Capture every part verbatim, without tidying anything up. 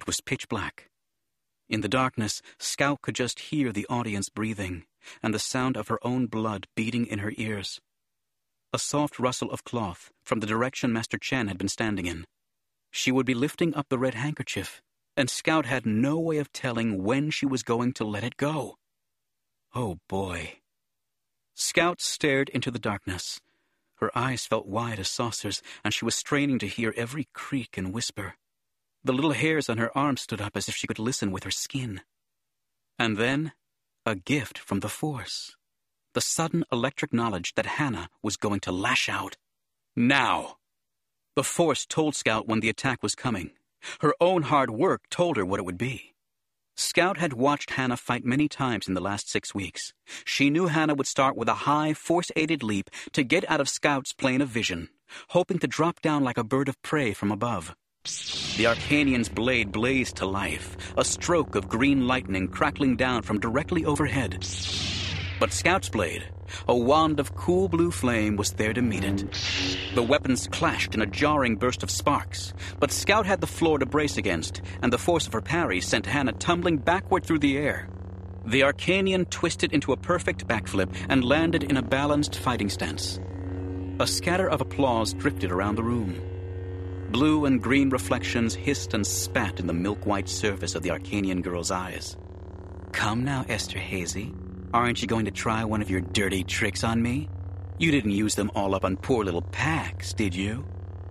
was pitch black. In the darkness, Scout could just hear the audience breathing and the sound of her own blood beating in her ears. A soft rustle of cloth from the direction Master Chen had been standing in. She would be lifting up the red handkerchief, and Scout had no way of telling when she was going to let it go. Oh, boy. Scout stared into the darkness. Her eyes felt wide as saucers, and she was straining to hear every creak and whisper. The little hairs on her arms stood up as if she could listen with her skin. And then, a gift from the Force. The sudden electric knowledge that Hannah was going to lash out. Now! The Force told Scout when the attack was coming. Her own hard work told her what it would be. Scout had watched Hannah fight many times in the last six weeks. She knew Hannah would start with a high, force-aided leap to get out of Scout's plane of vision, hoping to drop down like a bird of prey from above. The Arcanian's blade blazed to life, a stroke of green lightning crackling down from directly overhead. But Scout's blade, a wand of cool blue flame, was there to meet it. The weapons clashed in a jarring burst of sparks, but Scout had the floor to brace against, and the force of her parry sent Hannah tumbling backward through the air. The Arcanian twisted into a perfect backflip and landed in a balanced fighting stance. A scatter of applause drifted around the room. Blue and green reflections hissed and spat in the milk-white surface of the Arcanian girl's eyes. Come now, Esterhazy. Aren't you going to try one of your dirty tricks on me? You didn't use them all up on poor little Pax, did you?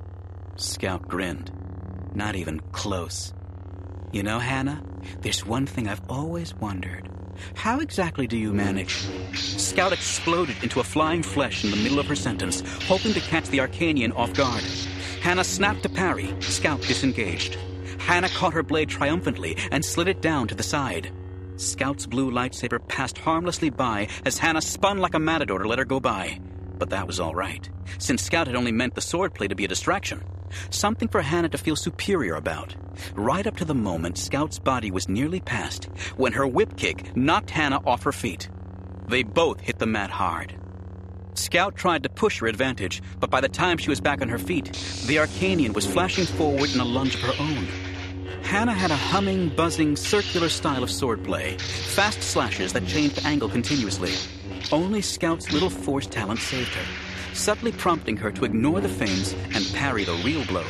Scout grinned. Not even close. You know, Hannah, there's one thing I've always wondered. How exactly do you manage? Scout exploded into a flying flesh in the middle of her sentence, hoping to catch the Arcanian off guard. Hannah snapped to parry. Scout disengaged. Hannah caught her blade triumphantly and slid it down to the side. Scout's blue lightsaber passed harmlessly by as Hannah spun like a matador to let her go by. But that was all right, since Scout had only meant the swordplay to be a distraction. Something for Hannah to feel superior about. Right up to the moment Scout's body was nearly past, when her whip kick knocked Hannah off her feet. They both hit the mat hard. Scout tried to push her advantage, but by the time she was back on her feet, the Arcanian was flashing forward in a lunge of her own. Hannah had a humming, buzzing, circular style of swordplay, fast slashes that changed angle continuously. Only Scout's little force talent saved her, subtly prompting her to ignore the feints and parry the real blows.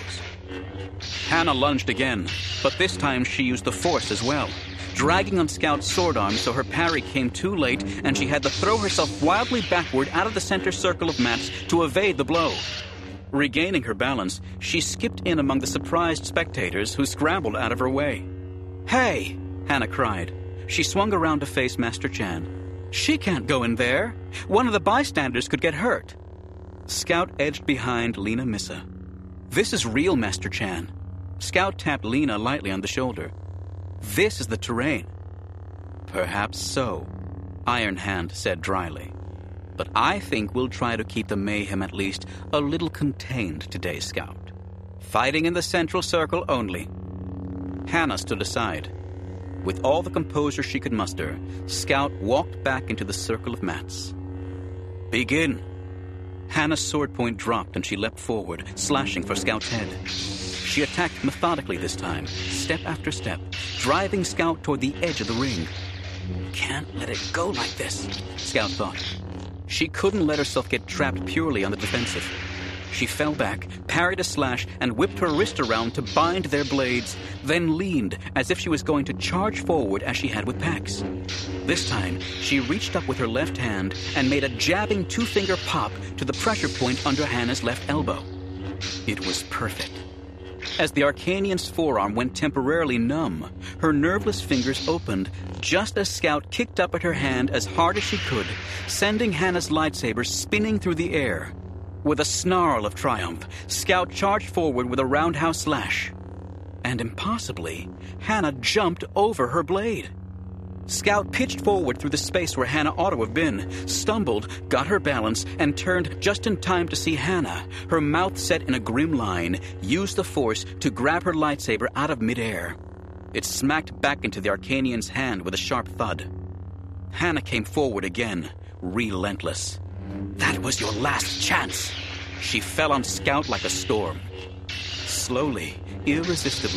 Hannah lunged again, but this time she used the force as well, dragging on Scout's sword arm so her parry came too late and she had to throw herself wildly backward out of the center circle of mats to evade the blow. Regaining her balance, she skipped in among the surprised spectators who scrambled out of her way. Hey! Hannah cried. She swung around to face Master Chan. She can't go in there. One of the bystanders could get hurt. Scout edged behind Lena Missa. This is real, Master Chan. Scout tapped Lena lightly on the shoulder. This is the terrain. Perhaps so, Iron Hand said dryly. But I think we'll try to keep the mayhem at least a little contained today, Scout. Fighting in the central circle only. Hannah stood aside. With all the composure she could muster, Scout walked back into the circle of mats. Begin. Hannah's sword point dropped and she leapt forward, slashing for Scout's head. She attacked methodically this time, step after step, driving Scout toward the edge of the ring. Can't let it go like this, Scout thought. She couldn't let herself get trapped purely on the defensive. She fell back, parried a slash, and whipped her wrist around to bind their blades, then leaned as if she was going to charge forward as she had with Pax. This time, she reached up with her left hand and made a jabbing two-finger pop to the pressure point under Hannah's left elbow. It was perfect. As the Arcanian's forearm went temporarily numb, her nerveless fingers opened just as Scout kicked up at her hand as hard as she could, sending Hannah's lightsaber spinning through the air. With a snarl of triumph, Scout charged forward with a roundhouse slash. And impossibly, Hannah jumped over her blade. Scout pitched forward through the space where Hannah ought to have been, stumbled, got her balance, and turned just in time to see Hannah, her mouth set in a grim line, use the force to grab her lightsaber out of midair. It smacked back into the Arcanian's hand with a sharp thud. Hannah came forward again, relentless. That was your last chance. She fell on Scout like a storm. Slowly, irresistibly,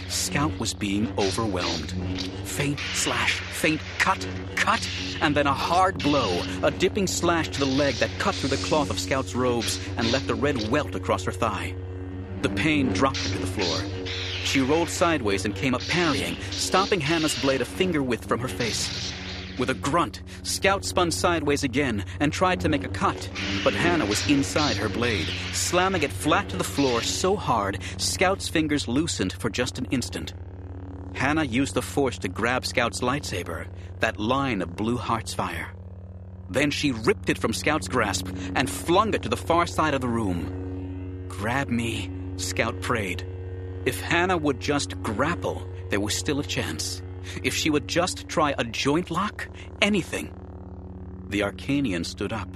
Scout was being overwhelmed. Feint, slash, feint, cut, cut, and then a hard blow, a dipping slash to the leg that cut through the cloth of Scout's robes and left a red welt across her thigh. The pain dropped her to the floor. She rolled sideways and came up parrying, stopping Hannah's blade a finger width from her face. With a grunt, Scout spun sideways again and tried to make a cut, but Hannah was inside her blade, slamming it flat to the floor so hard Scout's fingers loosened for just an instant. Hannah used the force to grab Scout's lightsaber, that line of blue heart's fire. Then she ripped it from Scout's grasp and flung it to the far side of the room. "Grab me," Scout prayed. If Hannah would just grapple, there was still a chance. If she would just try a joint lock, anything. The Arcanian stood up.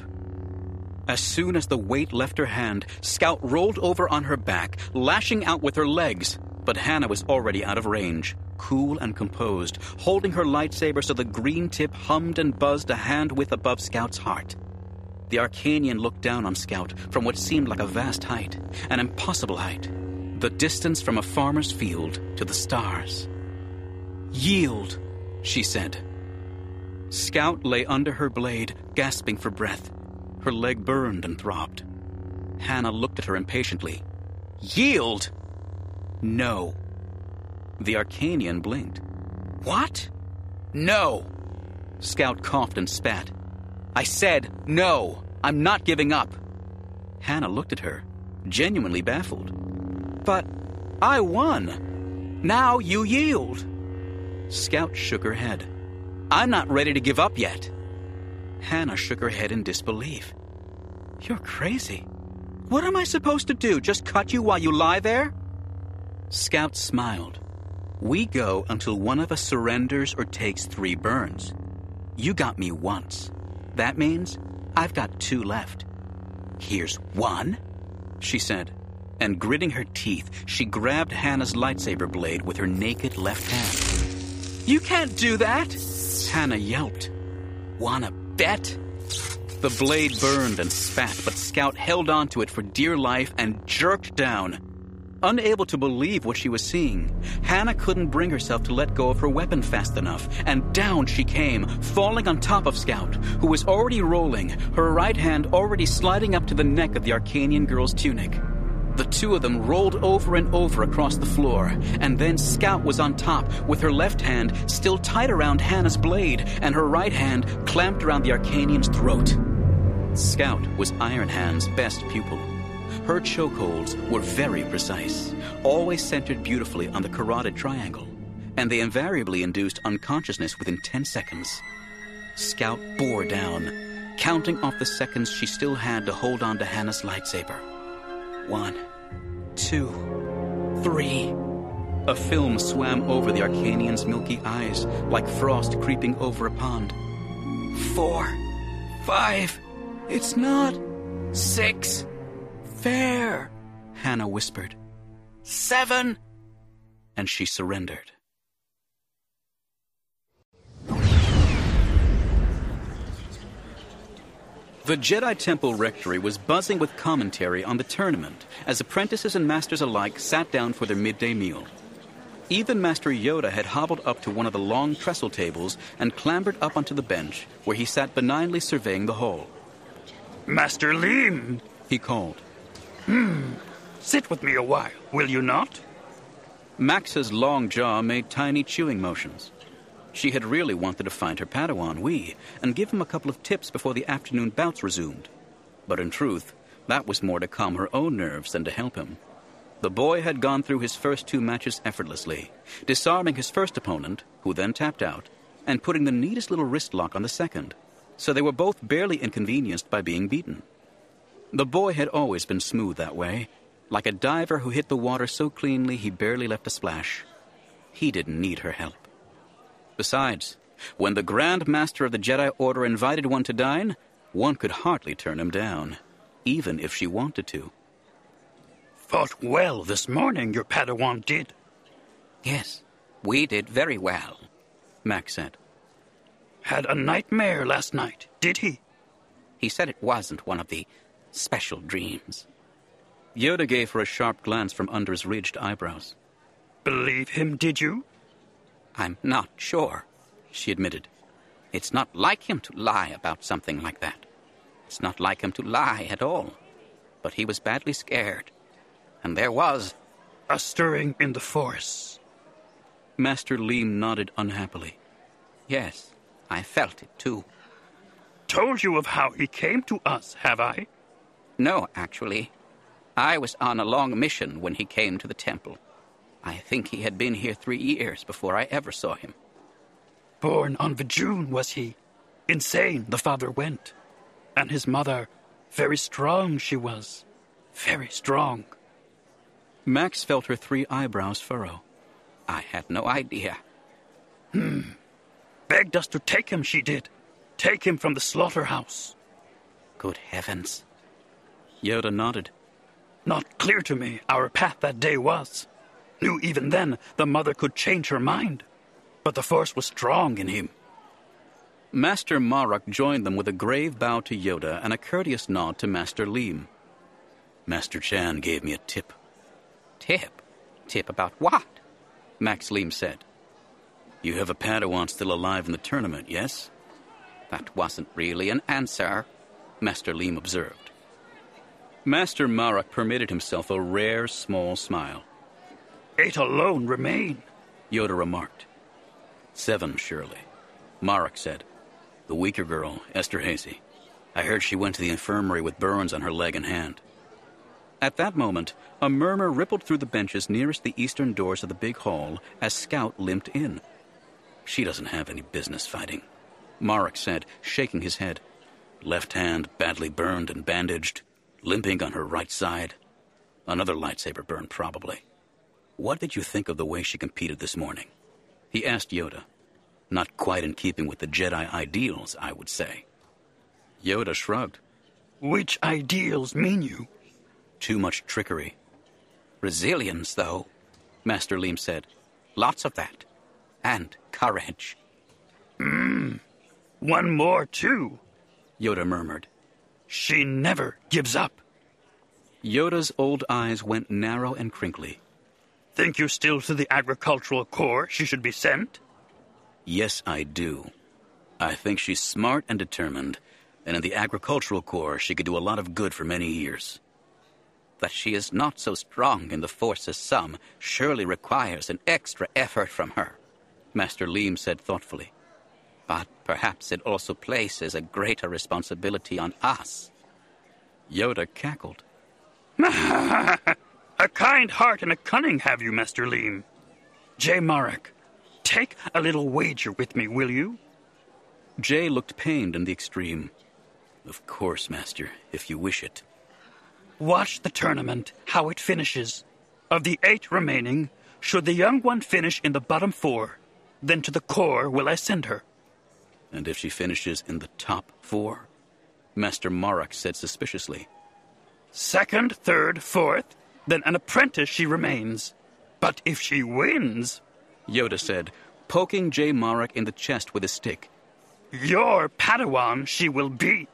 As soon as the weight left her hand, Scout rolled over on her back, lashing out with her legs. But Hannah was already out of range, cool and composed, holding her lightsaber so the green tip hummed and buzzed a hand width above Scout's heart. The Arcanian looked down on Scout from what seemed like a vast height, an impossible height, the distance from a farmer's field to the stars. "Yield," she said. Scout lay under her blade, gasping for breath. Her leg burned and throbbed. Hannah looked at her impatiently. "Yield!" "No." The Arcanian blinked. "What?" "No." Scout coughed and spat. "I said no. I'm not giving up." Hannah looked at her, genuinely baffled. "But I won. Now you yield." Scout shook her head. "I'm not ready to give up yet." Hannah shook her head in disbelief. "You're crazy. What am I supposed to do, just cut you while you lie there?" Scout smiled. "We go until one of us surrenders or takes three burns. You got me once. That means I've got two left. Here's one," she said, and gritting her teeth, she grabbed Hannah's lightsaber blade with her naked left hand. "You can't do that!" Hannah yelped. "Wanna bet?" The blade burned and spat, but Scout held onto it for dear life and jerked down. Unable to believe what she was seeing, Hannah couldn't bring herself to let go of her weapon fast enough, and down she came, falling on top of Scout, who was already rolling, her right hand already sliding up to the neck of the Arcanian girl's tunic. The two of them rolled over and over across the floor, and then Scout was on top, with her left hand still tight around Hannah's blade, and her right hand clamped around the Arcanian's throat. Scout was Iron Hand's best pupil. Her chokeholds were very precise, always centered beautifully on the carotid triangle, and they invariably induced unconsciousness within ten seconds. Scout bore down, counting off the seconds she still had to hold on to Hannah's lightsaber. One, two, three. A film swam over the Arcanian's milky eyes, like frost creeping over a pond. Four, five, it's not. Six, fair, Hannah whispered. Seven, and she surrendered. The Jedi Temple Rectory was buzzing with commentary on the tournament as apprentices and masters alike sat down for their midday meal. Even Master Yoda had hobbled up to one of the long trestle tables and clambered up onto the bench, where he sat benignly surveying the hall. "Master Lin," he called. Hmm. Sit with me a while, will you not? Max's long jaw made tiny chewing motions. She had really wanted to find her Padawan, Wee, and give him a couple of tips before the afternoon bouts resumed. But in truth, that was more to calm her own nerves than to help him. The boy had gone through his first two matches effortlessly, disarming his first opponent, who then tapped out, and putting the neatest little wrist lock on the second, so they were both barely inconvenienced by being beaten. The boy had always been smooth that way, like a diver who hit the water so cleanly he barely left a splash. He didn't need her help. Besides, when the Grand Master of the Jedi Order invited one to dine, one could hardly turn him down, even if she wanted to. Fought well this morning, your Padawan did. Yes, we did very well, Max said. Had a nightmare last night, did he? He said it wasn't one of the special dreams. Yoda gave her a sharp glance from under his ridged eyebrows. believe him, did you? I'm not sure, she admitted. It's not like him to lie about something like that. It's not like him to lie at all. But he was badly scared. And there was a stirring in the force. Master Leem nodded unhappily. Yes, I felt it too. Told you of how he came to us, have I? No, actually. I was on a long mission when he came to the temple. I think he had been here three years before I ever saw him. Born on Vijun, was he? Insane, the father went. And his mother, very strong she was. Very strong. Max felt her three eyebrows furrow. I had no idea. Hmm. Begged us to take him, she did. Take him from the slaughterhouse. Good heavens. Yoda nodded. Not clear to me our path that day was. Knew even then the mother could change her mind. But the force was strong in him. Master Marok joined them with a grave bow to Yoda and a courteous nod to Master Leem. Master Chan gave me a tip. Tip? Tip about what? Max Leem said. You have a Padawan still alive in the tournament, yes? That wasn't really an answer, Master Leem observed. Master Marok permitted himself a rare small smile. Eight alone remain, Yoda remarked. Seven, surely, Marok said. The weaker girl, Esther Hazy. I heard she went to the infirmary with burns on her leg and hand. At that moment, a murmur rippled through the benches nearest the eastern doors of the big hall as Scout limped in. She doesn't have any business fighting, Marok said, shaking his head. Left hand badly burned and bandaged, limping on her right side. Another lightsaber burn, probably. What did you think of the way she competed this morning? He asked Yoda. Not quite in keeping with the Jedi ideals, I would say. Yoda shrugged. Which ideals mean you? Too much trickery. Resilience, though, Master Leem said. Lots of that. And courage. Hmm. One more, too, Yoda murmured. She never gives up. Yoda's old eyes went narrow and crinkly. Think you still to the agricultural corps she should be sent? Yes, I do. I think she's smart and determined, and in the agricultural corps she could do a lot of good for many years. That she is not so strong in the force as some surely requires an extra effort from her, Master Leem said thoughtfully. But perhaps it also places a greater responsibility on us. Yoda cackled. A kind heart and a cunning have you, Master Leem. J. Marek, take a little wager with me, will you? Jay looked pained in the extreme. Of course, Master, if you wish it. Watch the tournament, how it finishes. Of the eight remaining, should the young one finish in the bottom four, then to the corps will I send her. And if she finishes in the top four? Master Marok said suspiciously. Second, third, fourth, then an apprentice she remains. But if she wins, Yoda said, poking J. Marek in the chest with his stick, your Padawan she will be.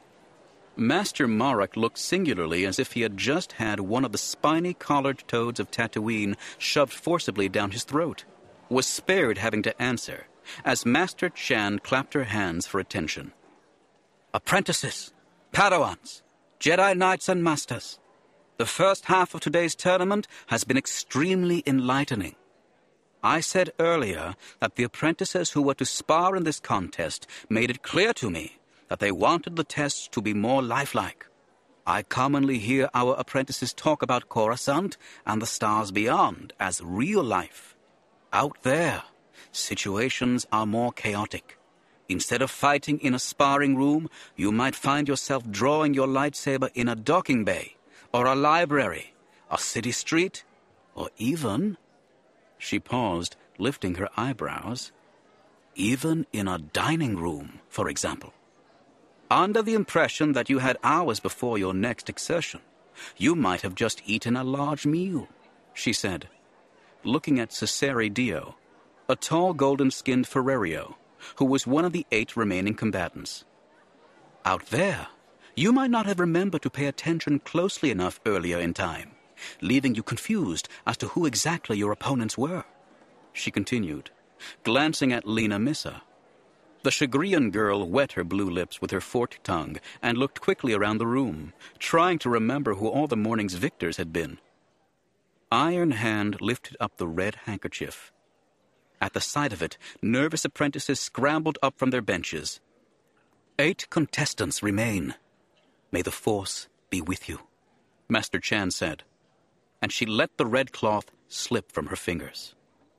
Master Marek looked singularly as if he had just had one of the spiny collared toads of Tatooine shoved forcibly down his throat, was spared having to answer, as Master Chan clapped her hands for attention. Apprentices, Padawans, Jedi Knights and Masters, the first half of today's tournament has been extremely enlightening. I said earlier that the apprentices who were to spar in this contest made it clear to me that they wanted the tests to be more lifelike. I commonly hear our apprentices talk about Coruscant and the stars beyond as real life. Out there, situations are more chaotic. Instead of fighting in a sparring room, you might find yourself drawing your lightsaber in a docking bay, or a library, a city street, or even... She paused, lifting her eyebrows. Even in a dining room, for example. Under the impression that you had hours before your next exertion, you might have just eaten a large meal, she said, looking at Cesare Dio, a tall golden-skinned Ferrerio, who was one of the eight remaining combatants. Out there, you might not have remembered to pay attention closely enough earlier in time, leaving you confused as to who exactly your opponents were. She continued, glancing at Lena Missa. The Chagrian girl wet her blue lips with her forked tongue and looked quickly around the room, trying to remember who all the morning's victors had been. Iron Hand lifted up the red handkerchief. At the sight of it, nervous apprentices scrambled up from their benches. Eight contestants remain. May the force be with you, Master Chan said, and she let the red cloth slip from her fingers.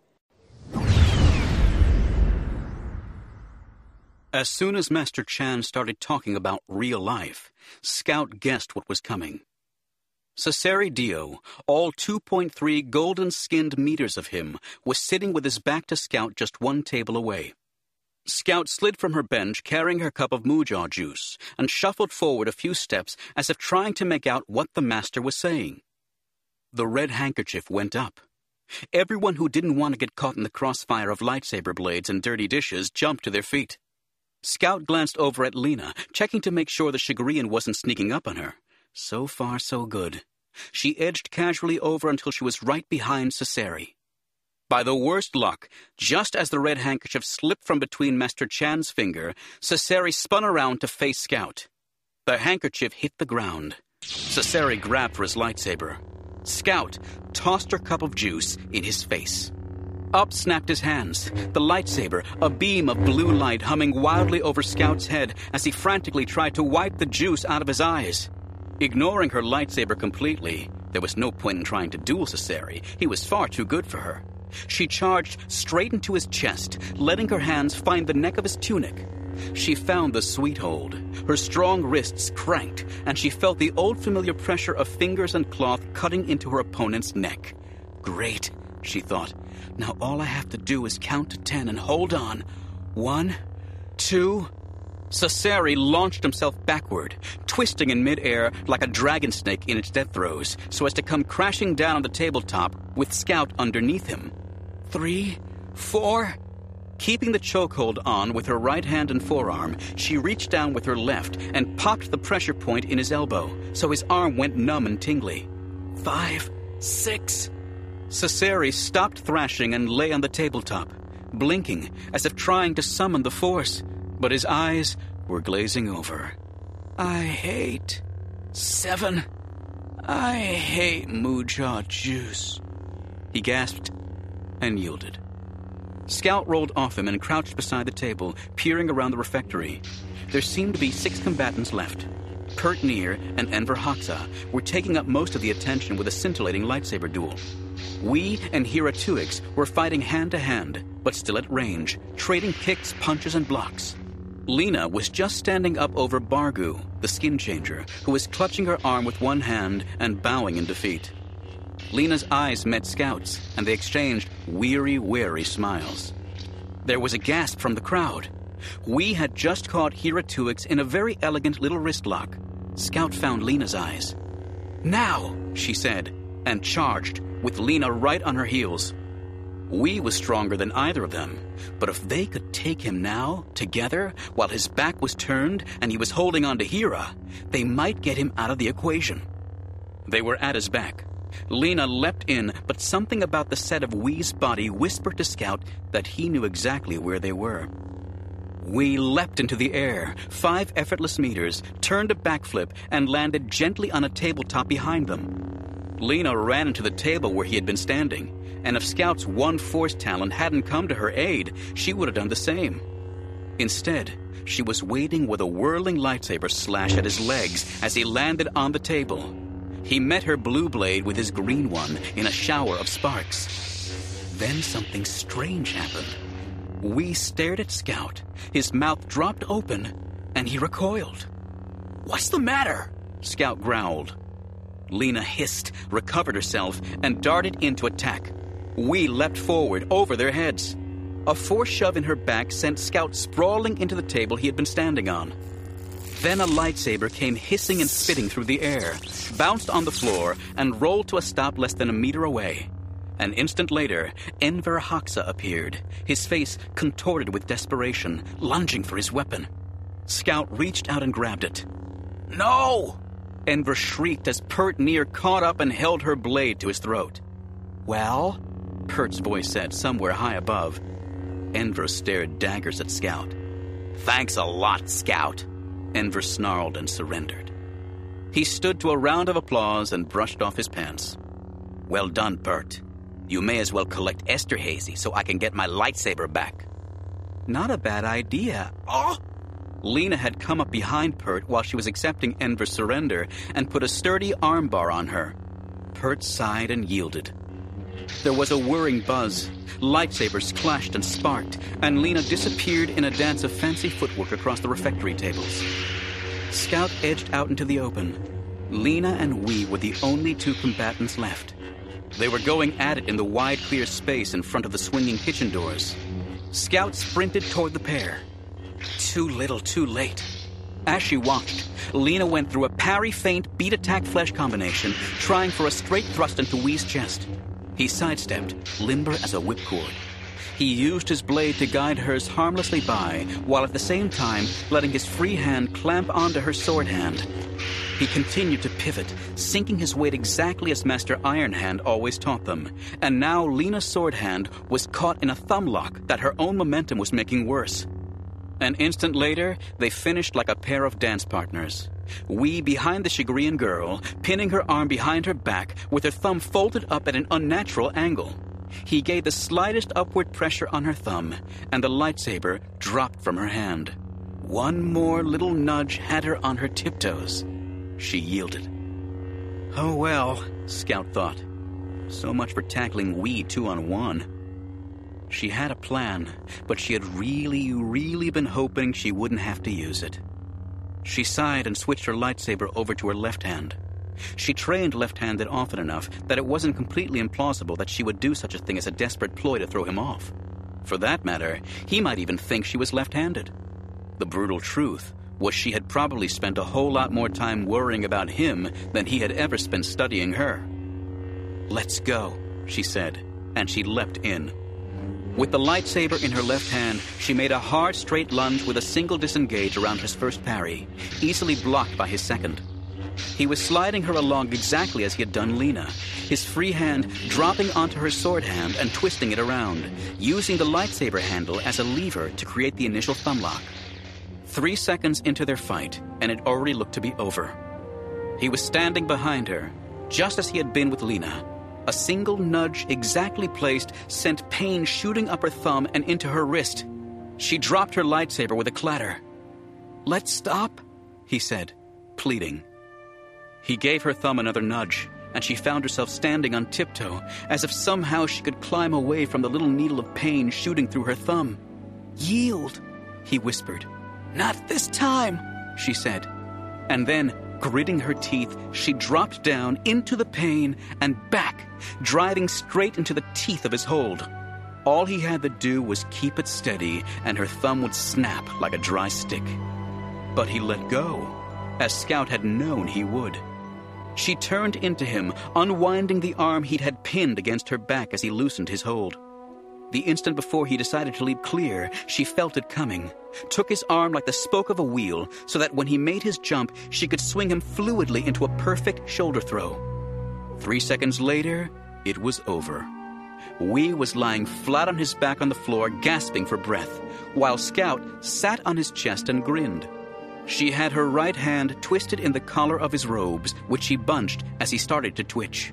As soon as Master Chan started talking about real life, Scout guessed what was coming. Cesare Dio, all two point three golden-skinned meters of him, was sitting with his back to Scout just one table away. Scout slid from her bench carrying her cup of Mujaw juice and shuffled forward a few steps as if trying to make out what the master was saying. The red handkerchief went up. Everyone who didn't want to get caught in the crossfire of lightsaber blades and dirty dishes jumped to their feet. Scout glanced over at Lena, checking to make sure the Chagrian wasn't sneaking up on her. So far, so good. She edged casually over until she was right behind Cesare. By the worst luck, just as the red handkerchief slipped from between Master Chan's finger, Cesare spun around to face Scout. The handkerchief hit the ground. Cesare grabbed for his lightsaber. Scout tossed her cup of juice in his face. Up snapped his hands, the lightsaber, a beam of blue light humming wildly over Scout's head as he frantically tried to wipe the juice out of his eyes. Ignoring her lightsaber completely, there was no point in trying to duel Cesare. He was far too good for her. She charged straight into his chest, letting her hands find the neck of his tunic. She found the sweet hold. Her strong wrists cranked, and she felt the old familiar pressure of fingers and cloth cutting into her opponent's neck. Great, she thought. Now all I have to do is count to ten and hold on. One, two... Cesare launched himself backward, twisting in midair like a dragon snake in its death throes, so as to come crashing down on the tabletop with Scout underneath him. Three, four... Keeping the chokehold on with her right hand and forearm, she reached down with her left and popped the pressure point in his elbow, so his arm went numb and tingly. Five, six... Cesare stopped thrashing and lay on the tabletop, blinking as if trying to summon the force. But his eyes were glazing over. I hate... Seven. I hate Mujaw juice. He gasped and yielded. Scout rolled off him and crouched beside the table, peering around the refectory. There seemed to be six combatants left. Pert Neer and Enver Hoxha were taking up most of the attention with a scintillating lightsaber duel. Wee and Hira Tuix were fighting hand-to-hand, but still at range, trading kicks, punches, and blocks. Lena was just standing up over Bargu, the skin changer, who was clutching her arm with one hand and bowing in defeat. Lena's eyes met Scout's, and they exchanged weary, wary smiles. There was a gasp from the crowd. Wee had just caught Hira Tuix in a very elegant little wrist lock. Scout found Lena's eyes. Now, she said, and charged, with Lena right on her heels. Wee was stronger than either of them, but if they could take him now, together, while his back was turned and he was holding on to Hira, they might get him out of the equation. They were at his back. Lena leapt in, but something about the set of Wee's body whispered to Scout that he knew exactly where they were. Wee leapt into the air, five effortless meters, turned a backflip, and landed gently on a tabletop behind them. Lena ran into the table where he had been standing, and if Scout's one force talent hadn't come to her aid, she would have done the same. Instead, she was waiting with a whirling lightsaber slash at his legs as he landed on the table. He met her blue blade with his green one in a shower of sparks. Then something strange happened. Wee stared at Scout. His mouth dropped open, and he recoiled. "What's the matter?" Scout growled. Lena hissed, recovered herself, and darted in to attack. Wee leapt forward over their heads. A force shove in her back sent Scout sprawling into the table he had been standing on. Then a lightsaber came hissing and spitting through the air, bounced on the floor, and rolled to a stop less than a meter away. An instant later, Enver Hoxha appeared, his face contorted with desperation, lunging for his weapon. Scout reached out and grabbed it. "No!" Enver shrieked as Pert near caught up and held her blade to his throat. "Well?" Pert's voice said, somewhere high above. Enver stared daggers at Scout. "Thanks a lot, Scout." Enver snarled and surrendered. He stood to a round of applause and brushed off his pants. "Well done, Pert. You may as well collect Esterhazy so I can get my lightsaber back." "Not a bad idea." Oh! Lena had come up behind Pert while she was accepting Enver's surrender and put a sturdy armbar on her. Pert sighed and yielded. There was a whirring buzz. Lightsabers clashed and sparked, and Lena disappeared in a dance of fancy footwork across the refectory tables. Scout edged out into the open. Lena and Wee were the only two combatants left. They were going at it in the wide, clear space in front of the swinging kitchen doors. Scout sprinted toward the pair. Too little, too late. As she watched, Lena went through a parry-feint, beat-attack-flesh combination, trying for a straight thrust into Wee's chest. He sidestepped, limber as a whipcord. He used his blade to guide hers harmlessly by, while at the same time letting his free hand clamp onto her sword hand. He continued to pivot, sinking his weight exactly as Master Ironhand always taught them, and now Lena's sword hand was caught in a thumb lock that her own momentum was making worse. An instant later, they finished like a pair of dance partners. Wee behind the Chagrian girl, pinning her arm behind her back with her thumb folded up at an unnatural angle. He gave the slightest upward pressure on her thumb, and the lightsaber dropped from her hand. One more little nudge had her on her tiptoes. She yielded. Oh well, Scout thought. So much for tackling Wee two on one. She had a plan, but she had really, really been hoping she wouldn't have to use it. She sighed and switched her lightsaber over to her left hand. She trained left-handed often enough that it wasn't completely implausible that she would do such a thing as a desperate ploy to throw him off. For that matter, he might even think she was left-handed. The brutal truth was she had probably spent a whole lot more time worrying about him than he had ever spent studying her. "Let's go," she said, and she leapt in. With the lightsaber in her left hand, she made a hard, straight lunge with a single disengage around his first parry, easily blocked by his second. He was sliding her along exactly as he had done Lena, his free hand dropping onto her sword hand and twisting it around, using the lightsaber handle as a lever to create the initial thumb lock. Three seconds into their fight, and it already looked to be over. He was standing behind her, just as he had been with Lena. A single nudge exactly placed sent pain shooting up her thumb and into her wrist. She dropped her lightsaber with a clatter. "Let's stop," he said, pleading. He gave her thumb another nudge, and she found herself standing on tiptoe, as if somehow she could climb away from the little needle of pain shooting through her thumb. "Yield," he whispered. "Not this time," she said. And then, gritting her teeth, she dropped down into the pain and back, driving straight into the teeth of his hold. All he had to do was keep it steady, and her thumb would snap like a dry stick. But he let go, as Scout had known he would. She turned into him, unwinding the arm he'd had pinned against her back as he loosened his hold. The instant before he decided to leap clear, she felt it coming, took his arm like the spoke of a wheel, so that when he made his jump, she could swing him fluidly into a perfect shoulder throw. Three seconds later, it was over. Wee was lying flat on his back on the floor, gasping for breath, while Scout sat on his chest and grinned. She had her right hand twisted in the collar of his robes, which she bunched as he started to twitch.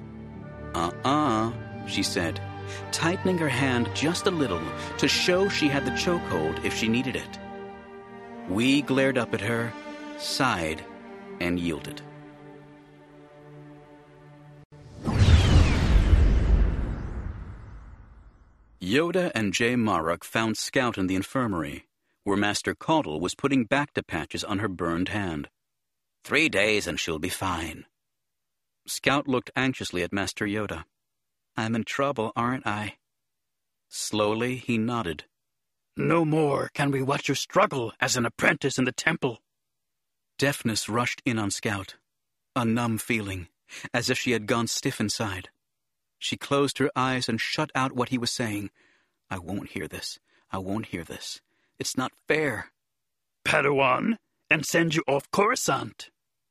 Uh-uh, she said, tightening her hand just a little to show she had the chokehold if she needed it. Wee glared up at her, sighed, and yielded. Yoda and Jay Maruk found Scout in the infirmary, where Master Caudle was putting back-to patches on her burned hand. Three days and she'll be fine. Scout looked anxiously at Master Yoda. I'm in trouble, aren't I? Slowly, he nodded. No more can we watch you struggle as an apprentice in the temple. Deafness rushed in on Scout, a numb feeling, as if she had gone stiff inside. She closed her eyes and shut out what he was saying. I won't hear this. I won't hear this. It's not fair. Padawan, and send you off Coruscant.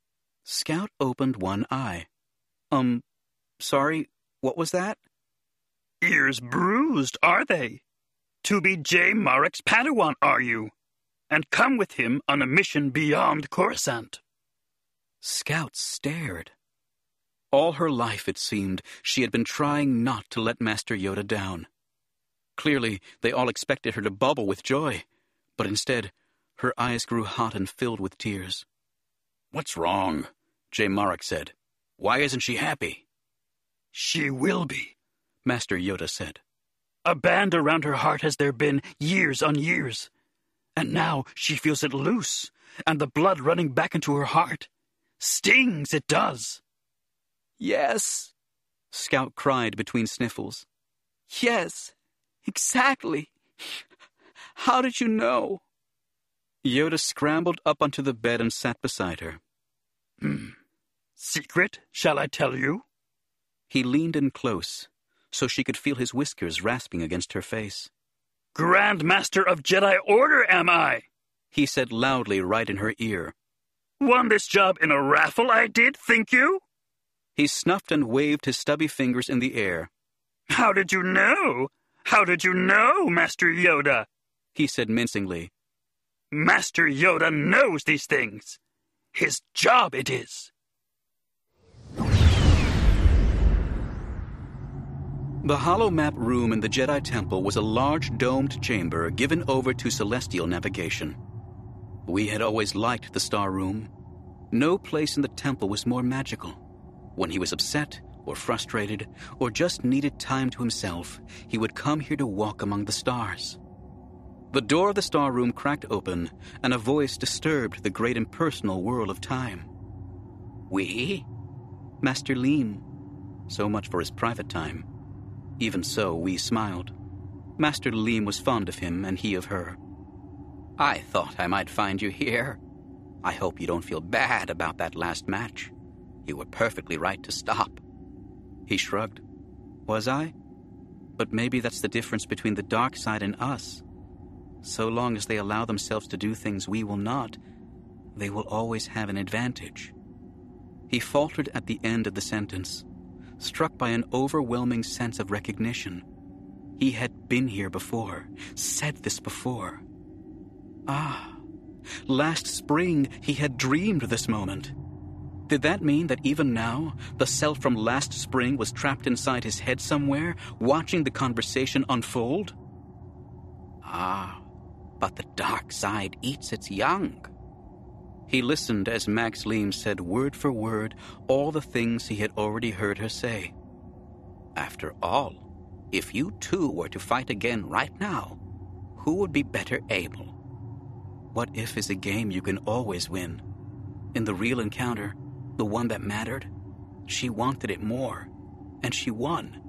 Scout opened one eye. Um, sorry, what was that? Ears bruised, are they? To be Jay Marok's Padawan, are you? And come with him on a mission beyond Coruscant. Scout stared. All her life, it seemed, she had been trying not to let Master Yoda down. Clearly, they all expected her to bubble with joy, but instead, her eyes grew hot and filled with tears. "What's wrong?" Jay Marok said. "Why isn't she happy?" She will be, Master Yoda said. A band around her heart has there been years on years. And now she feels it loose, and the blood running back into her heart. Stings, it does. Yes, Scout cried between sniffles. Yes, exactly. How did you know? Yoda scrambled up onto the bed and sat beside her. Hmm. Secret, shall I tell you? He leaned in close, so she could feel his whiskers rasping against her face. Grand Master of Jedi Order am I, he said loudly right in her ear. Won this job in a raffle I did, think you? He snuffed and waved his stubby fingers in the air. How did you know? How did you know, Master Yoda? He said mincingly. Master Yoda knows these things. His job it is. The hollow-map room in the Jedi Temple was a large domed chamber given over to celestial navigation. We had always liked the Star Room. No place in the temple was more magical. When he was upset or frustrated or just needed time to himself, he would come here to walk among the stars. The door of the Star Room cracked open, and a voice disturbed the great impersonal whirl of time. We? Master Leem. So much for his private time. Even so, we smiled. Master Leem was fond of him, and he of her. I thought I might find you here. I hope you don't feel bad about that last match. You were perfectly right to stop. He shrugged. Was I? But maybe that's the difference between the dark side and us. So long as they allow themselves to do things we will not, they will always have an advantage. He faltered at the end of the sentence, struck by an overwhelming sense of recognition. He had been here before, said this before. Ah, last spring he had dreamed this moment. Did that mean that even now, the self from last spring was trapped inside his head somewhere, watching the conversation unfold? Ah, but the dark side eats its young. He listened as Max Leem said word for word all the things he had already heard her say. After all, if you two were to fight again right now, who would be better able? What if is a game you can always win? In the real encounter, the one that mattered, she wanted it more, and she won.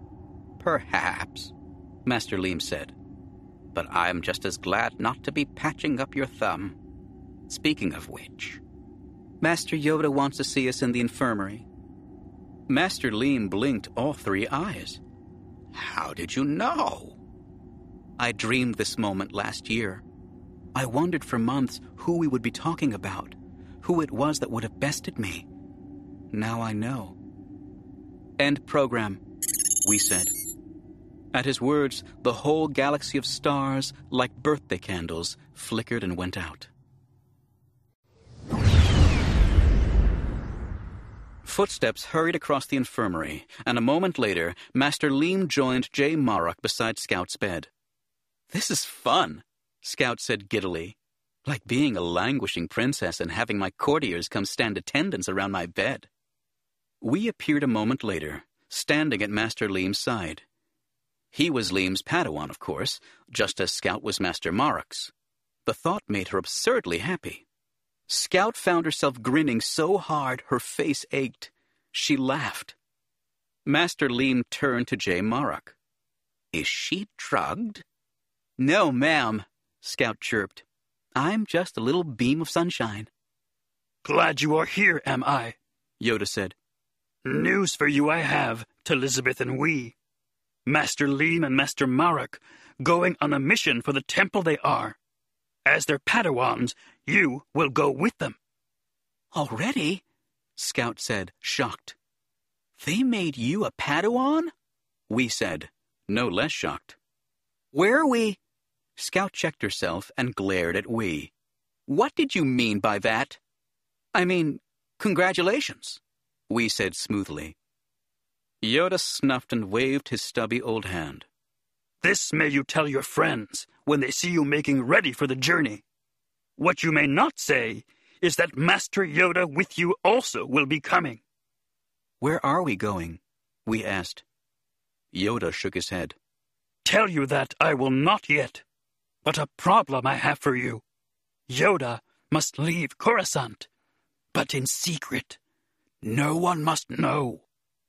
Perhaps, Master Leem said, but I'm just as glad not to be patching up your thumb. Speaking of which, Master Yoda wants to see us in the infirmary. Master Leem blinked all three eyes. How did you know? I dreamed this moment last year. I wondered for months who we would be talking about, who it was that would have bested me. Now I know. End program, we said. At his words, the whole galaxy of stars, like birthday candles, flickered and went out. Footsteps hurried across the infirmary, and a moment later, Master Leem joined Jay Marok beside Scout's bed. This is fun, Scout said giddily, like being a languishing princess and having my courtiers come stand attendance around my bed. We appeared a moment later, standing at Master Leem's side. He was Leem's Padawan, of course, just as Scout was Master Marok's. The thought made her absurdly happy. Scout found herself grinning so hard her face ached. She laughed. Master Leem turned to Jay Marok. Is she drugged? No, ma'am, Scout chirped. I'm just a little beam of sunshine. Glad you are here, am I? Yoda said. News for you I have, to Elizabeth and we. Master Leem and Master Marok going on a mission for the temple they are. As their Padawans, you will go with them. Already? Scout said, shocked. They made you a Padawan? We said, no less shocked. Where are we? Scout checked herself and glared at we. What did you mean by that? I mean, congratulations, we said smoothly. Yoda snuffed and waved his stubby old hand. This may you tell your friends when they see you making ready for the journey. What you may not say is that Master Yoda with you also will be coming. Where are we going? We asked. Yoda shook his head. Tell you that I will not yet, but a problem I have for you. Yoda must leave Coruscant, but in secret. No one must know.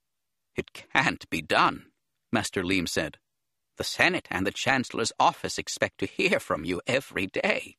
It can't be done, Master Leem said. The Senate and the Chancellor's office expect to hear from you every day.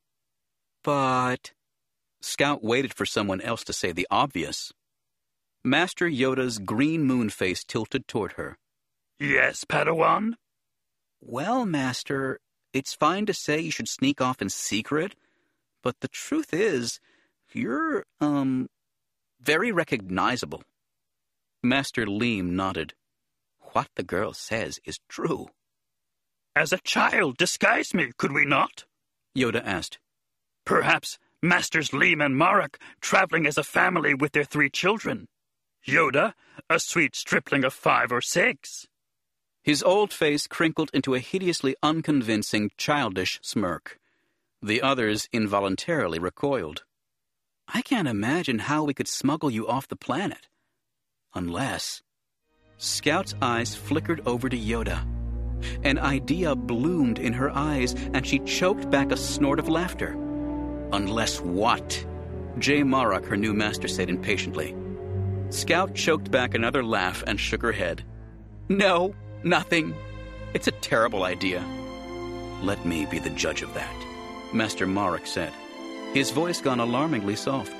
But... Scout waited for someone else to say the obvious. Master Yoda's green moon face tilted toward her. Yes, Padawan? Well, Master, it's fine to say you should sneak off in secret, but the truth is, you're, um, very recognizable. Master Leem nodded. What the girl says is true. As a child, disguise me, could we not? Yoda asked. Perhaps Masters Leem and Marek traveling as a family with their three children. Yoda, a sweet stripling of five or six. His old face crinkled into a hideously unconvincing, childish smirk. The others involuntarily recoiled. I can't imagine how we could smuggle you off the planet. Unless... Scout's eyes flickered over to Yoda. An idea bloomed in her eyes, and she choked back a snort of laughter. Unless what? Jay Marek, her new master, said impatiently. Scout choked back another laugh and shook her head. No, nothing. It's a terrible idea. Let me be the judge of that, Master Marek said, his voice gone alarmingly soft.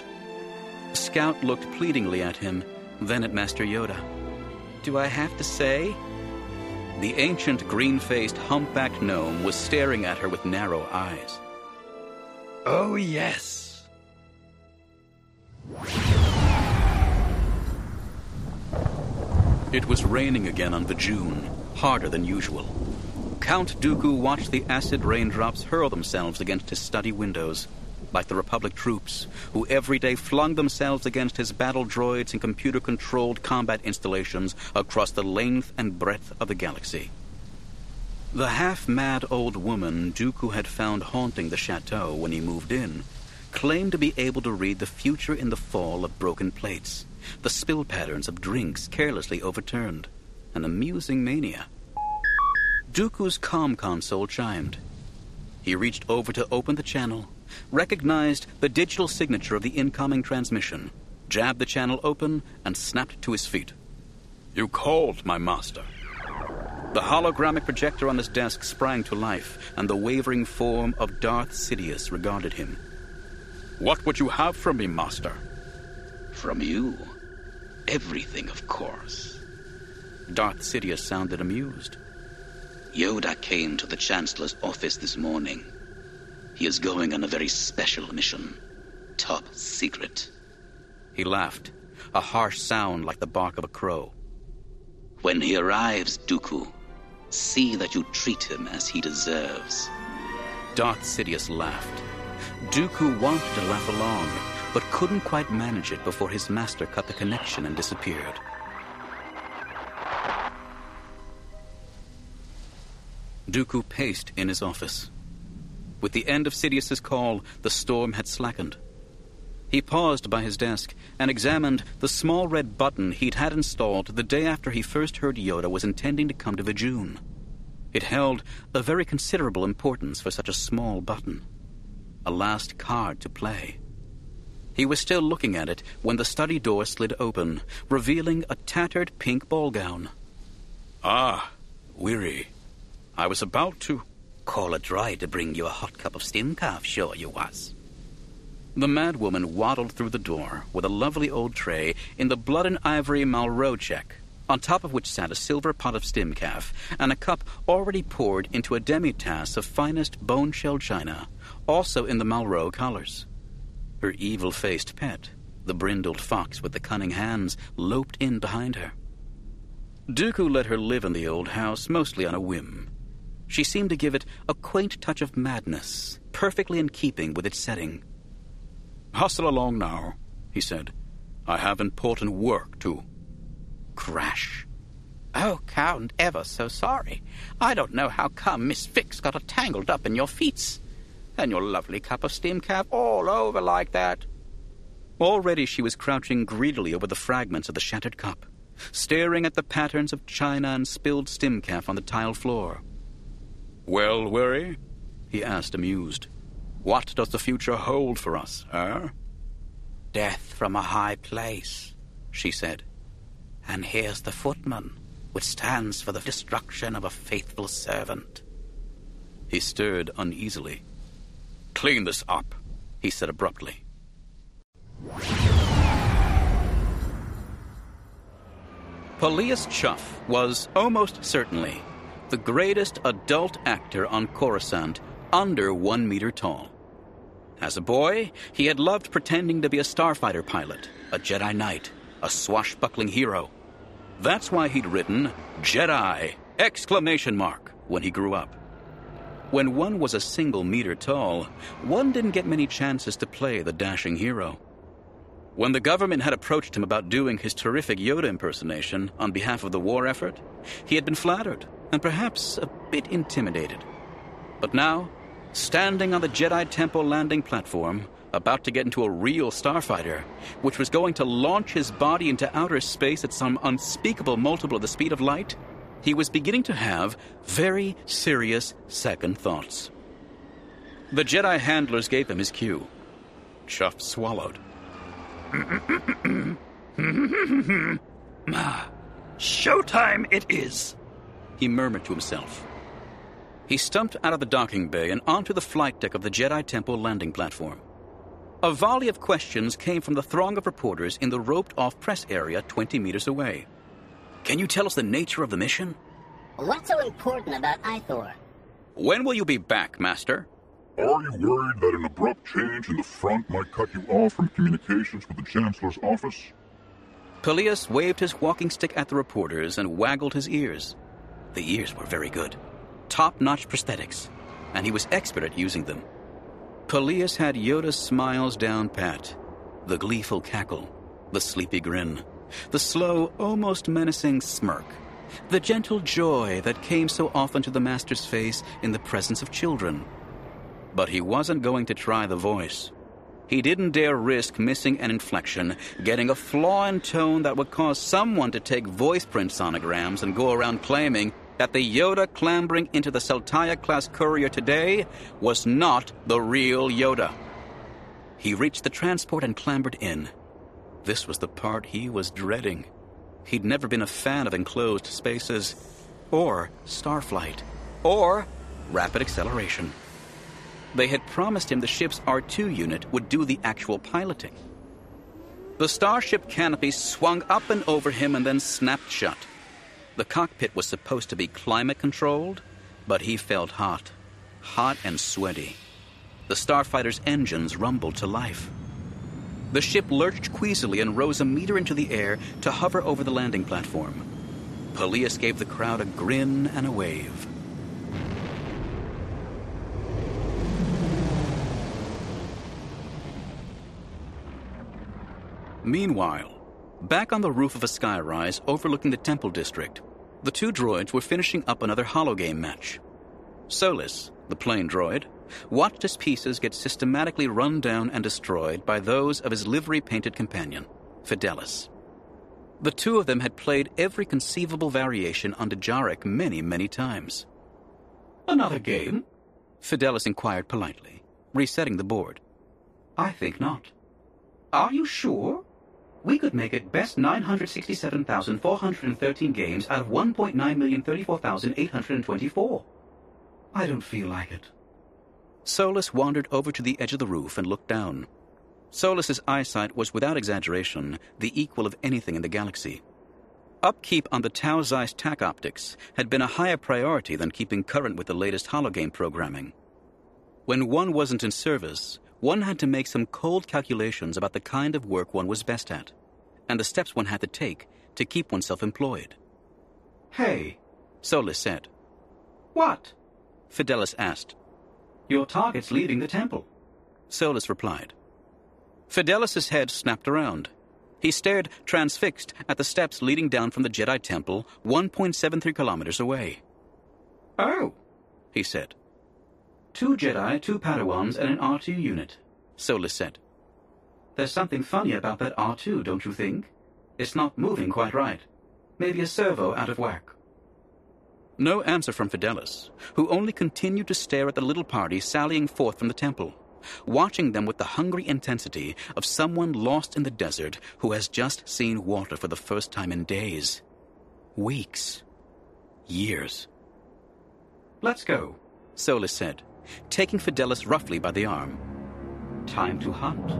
Scout looked pleadingly at him, then at Master Yoda. Do I have to say? The ancient green-faced humpbacked gnome was staring at her with narrow eyes. Oh, yes. It was raining again on Vijun, harder than usual. Count Dooku watched the acid raindrops hurl themselves against his study windows, like the Republic troops, who every day flung themselves against his battle droids and computer-controlled combat installations across the length and breadth of the galaxy. The half-mad old woman Dooku had found haunting the chateau when he moved in claimed to be able to read the future in the fall of broken plates, the spill patterns of drinks carelessly overturned, an amusing mania. Dooku's comm console chimed. He reached over to open the channel, recognized the digital signature of the incoming transmission, jabbed the channel open, and snapped to his feet. You called, my master. The holographic projector on his desk sprang to life, and the wavering form of Darth Sidious regarded him. What would you have from me, master? From you? Everything, of course. Darth Sidious sounded amused. Yoda came to the Chancellor's office this morning. He is going on a very special mission. Top secret. He laughed, a harsh sound like the bark of a crow. When he arrives, Dooku, see that you treat him as he deserves. Darth Sidious laughed. Dooku wanted to laugh along, but couldn't quite manage it before his master cut the connection and disappeared. Dooku paced in his office. With the end of Sidious's call, the storm had slackened. He paused by his desk and examined the small red button he'd had installed the day after he first heard Yoda was intending to come to Vijun. It held a very considerable importance for such a small button. A last card to play. He was still looking at it when the study door slid open, revealing a tattered pink ball gown. Ah, weary. I was about to... Call a droid to bring you a hot cup of stim-calf, sure you was. The madwoman waddled through the door with a lovely old tray in the blood and ivory Malraux check, on top of which sat a silver pot of stim-calf and a cup already poured into a demi-tasse of finest bone-shell china, also in the Malraux colors. Her evil-faced pet The brindled fox with the cunning hands loped in behind her. Dooku let her live in the old house mostly on a whim. She seemed to give it a quaint touch of madness, perfectly in keeping with its setting. "Hustle along now," he said. "I have important work to." Crash. "Oh, Count, ever so sorry. I don't know how come Miss Fix got tangled up in your feets. And your lovely cup of steam calf all over like that." Already she was crouching greedily over the fragments of the shattered cup, staring at the patterns of china and spilled stimcalf on the tiled floor. "Well, Weary?" he asked, amused. "What does the future hold for us, eh?" "Death from a high place," she said. "And here's the footman, which stands for the destruction of a faithful servant." He stirred uneasily. "Clean this up," he said abruptly. Pelias Chuff was, almost certainly, the greatest adult actor on Coruscant, under one meter tall. As a boy, he had loved pretending to be a starfighter pilot, a Jedi Knight, a swashbuckling hero. That's why he'd written Jedi! Exclamation mark when he grew up. When one was a single meter tall, one didn't get many chances to play the dashing hero. When the government had approached him about doing his terrific Yoda impersonation on behalf of the war effort, he had been flattered and perhaps a bit intimidated. But now, standing on the Jedi Temple landing platform, about to get into a real starfighter, which was going to launch his body into outer space at some unspeakable multiple of the speed of light, he was beginning to have very serious second thoughts. The Jedi handlers gave him his cue. Chuff swallowed. "Showtime it is," he murmured to himself. He stumped out of the docking bay and onto the flight deck of the Jedi Temple landing platform. A volley of questions came from the throng of reporters in the roped-off press area twenty meters away. "Can you tell us the nature of the mission?" "What's so important about Ithor?" "When will you be back, Master?" "Are you worried that an abrupt change in the front might cut you off from communications with the Chancellor's office?" Pelias waved his walking stick at the reporters and waggled his ears. The ears were very good. Top-notch prosthetics, and he was expert at using them. Pelias had Yoda's smiles down pat, the gleeful cackle, the sleepy grin, the slow, almost menacing smirk, the gentle joy that came so often to the Master's face in the presence of children. But he wasn't going to try the voice. He didn't dare risk missing an inflection, getting a flaw in tone that would cause someone to take voice print sonograms and go around claiming that the Yoda clambering into the Seltaya-class courier today was not the real Yoda. He reached the transport and clambered in. This was the part he was dreading. He'd never been a fan of enclosed spaces, or starflight, or rapid acceleration. They had promised him the ship's R two unit would do the actual piloting. The starship canopy swung up and over him and then snapped shut. The cockpit was supposed to be climate-controlled, but he felt hot, hot and sweaty. The starfighter's engines rumbled to life. The ship lurched queasily and rose a meter into the air to hover over the landing platform. Pelias gave the crowd a grin and a wave. Meanwhile, back on the roof of a skyrise overlooking the Temple District, the two droids were finishing up another hologame match. Solus, the plane droid, watched his pieces get systematically run down and destroyed by those of his livery-painted companion, Fidelis. The two of them had played every conceivable variation on Dejarik many, many times. "Another game?" Fidelis inquired politely, resetting the board. "I think not." "Are you sure? We could make it best nine hundred sixty-seven thousand four hundred thirteen games out of one point nine million thirty-four thousand eight hundred twenty-four. I don't feel like it." Solus wandered over to the edge of the roof and looked down. Solus's eyesight was without exaggeration the equal of anything in the galaxy. Upkeep on the Tau Zeiss tac optics had been a higher priority than keeping current with the latest hologame programming. When one wasn't in service, one had to make some cold calculations about the kind of work one was best at, and the steps one had to take to keep oneself employed. "Hey," Solus said. "What?" Fidelis asked. "Your target's leaving the temple," Solus replied. Fidelis' head snapped around. He stared transfixed at the steps leading down from the Jedi Temple one point seven three kilometers away. "Oh," he said. Two Jedi, two Padawans, and an R two unit," Solus said. "There's something funny about that R two, don't you think? It's not moving quite right. Maybe a servo out of whack." No answer from Fidelis, who only continued to stare at the little party sallying forth from the temple, watching them with the hungry intensity of someone lost in the desert who has just seen water for the first time in days, weeks, years. "Let's go," Solus said, taking Fidelis roughly by the arm. "Time to hunt."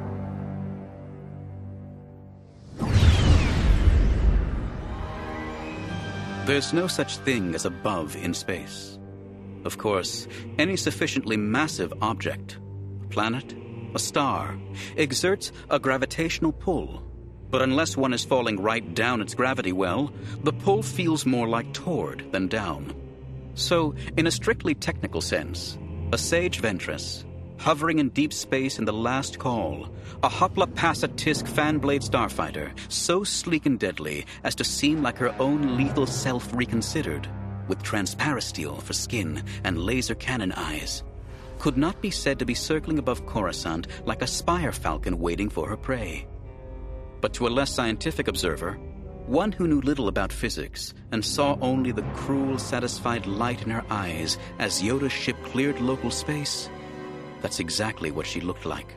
There's no such thing as above in space. Of course, any sufficiently massive object, a planet, a star, exerts a gravitational pull. But unless one is falling right down its gravity well, the pull feels more like toward than down. So, in a strictly technical sense, a Sage Ventress, hovering in deep space in the last call, a Hoplopassa Tisk fan-blade starfighter, so sleek and deadly as to seem like her own lethal self reconsidered, with transparasteel for skin and laser cannon eyes, could not be said to be circling above Coruscant like a spire falcon waiting for her prey. But to a less scientific observer, one who knew little about physics and saw only the cruel, satisfied light in her eyes as Yoda's ship cleared local space, that's exactly what she looked like.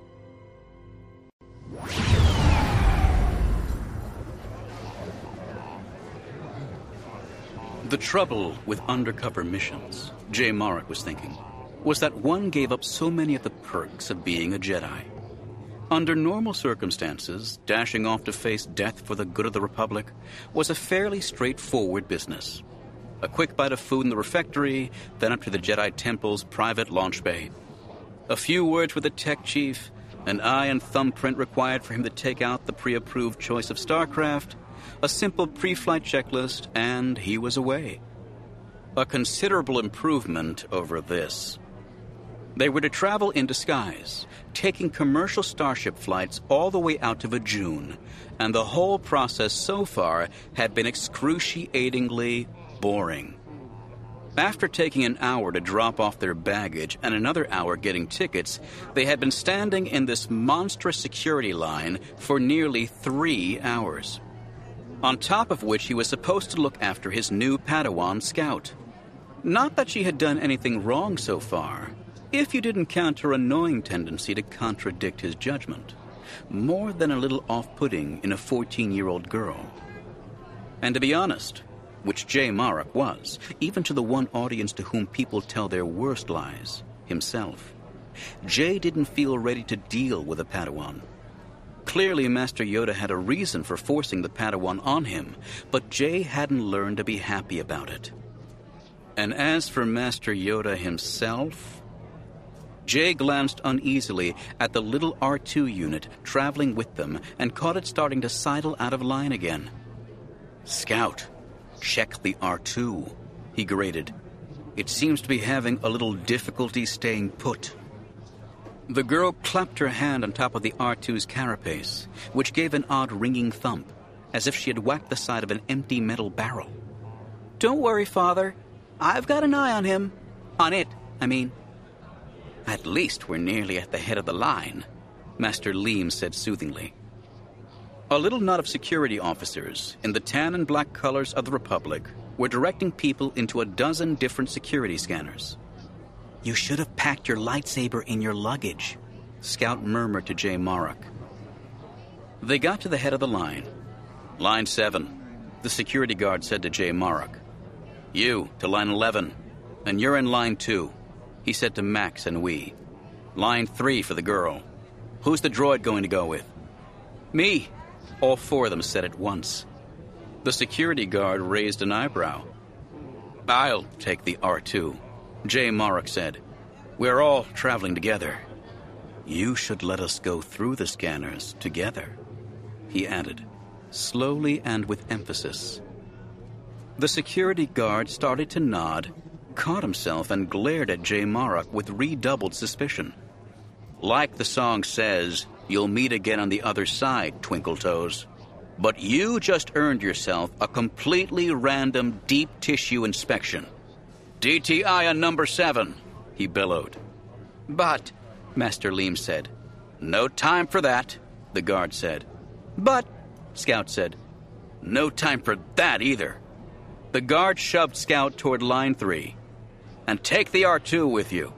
The trouble with undercover missions, Jay Marek was thinking, was that one gave up so many of the perks of being a Jedi. Under normal circumstances, dashing off to face death for the good of the Republic was a fairly straightforward business. A quick bite of food in the refectory, then up to the Jedi Temple's private launch bay. A few words with the tech chief, an eye and thumbprint required for him to take out the pre-approved choice of starcraft, a simple pre-flight checklist, and he was away. A considerable improvement over this. They were to travel in disguise, taking commercial starship flights all the way out to Vajun, and the whole process so far had been excruciatingly boring. After taking an hour to drop off their baggage and another hour getting tickets, they had been standing in this monstrous security line for nearly three hours. On top of which he was supposed to look after his new Padawan Scout. Not that she had done anything wrong so far, if you didn't count her annoying tendency to contradict his judgment, more than a little off-putting in a fourteen-year-old girl. And to be honest, which Jay Marek was, even to the one audience to whom people tell their worst lies, himself, Jay didn't feel ready to deal with a Padawan. Clearly, Master Yoda had a reason for forcing the Padawan on him, but Jay hadn't learned to be happy about it. And as for Master Yoda himself, Jay glanced uneasily at the little R two unit traveling with them and caught it starting to sidle out of line again. "Scout, check the R two, he grated. "It seems to be having a little difficulty staying put." The girl clapped her hand on top of the R two's carapace, which gave an odd ringing thump, as if she had whacked the side of an empty metal barrel. "Don't worry, Father. I've got an eye on him. On it, I mean." "At least we're nearly at the head of the line," Master Leem said soothingly. A little knot of security officers in the tan and black colors of the Republic were directing people into a dozen different security scanners. "You should have packed your lightsaber in your luggage," Scout murmured to Jay Marek. They got to the head of the line. "Line seven, the security guard said to Jay Marek. "You to line eleven, and you're in line two," he said to Max and we. "Line three for the girl. Who's the droid going to go with?" "Me," all four of them said at once. The security guard raised an eyebrow. "I'll take the R two, Jay Marek said. "We're all traveling together." You should let us go through the scanners together, he added, slowly and with emphasis. The security guard started to nod, caught himself, and glared at Jay Marok with redoubled suspicion. Like the song says, you'll meet again on the other side, Twinkletoes. But you just earned yourself a completely random deep tissue inspection. D T I on number seven, he bellowed. But, Master Leem said. No time for that, the guard said. But, Scout said. No time for that either. The guard shoved Scout toward line three. And take the R two with you.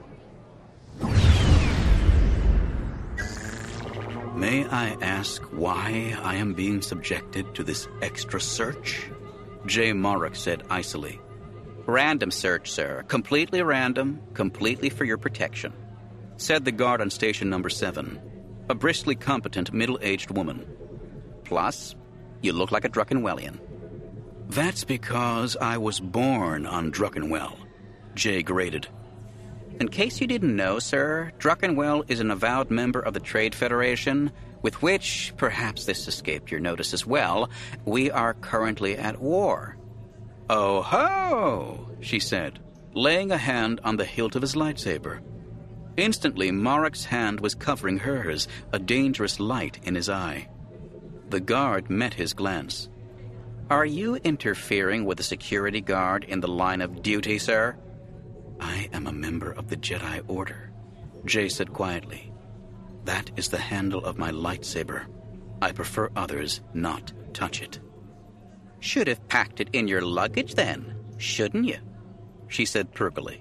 May I ask why I am being subjected to this extra search? Jay Marok said icily. Random search, sir. Completely random, completely for your protection, said the guard on station number seven, a briskly competent middle-aged woman. Plus, you look like a Druckenwellian. That's because I was born on Druckenwell, Jay grated. In case you didn't know, sir, Druckenwell is an avowed member of the Trade Federation, with which, perhaps this escaped your notice as well, we are currently at war. Oh ho, she said, laying a hand on the hilt of his lightsaber. Instantly, Marok's hand was covering hers, a dangerous light in his eye. The guard met his glance. Are you interfering with the security guard in the line of duty, sir? I am a member of the Jedi Order, Jay said quietly. That is the handle of my lightsaber. I prefer others not touch it. Should have packed it in your luggage then, shouldn't you? She said perkily.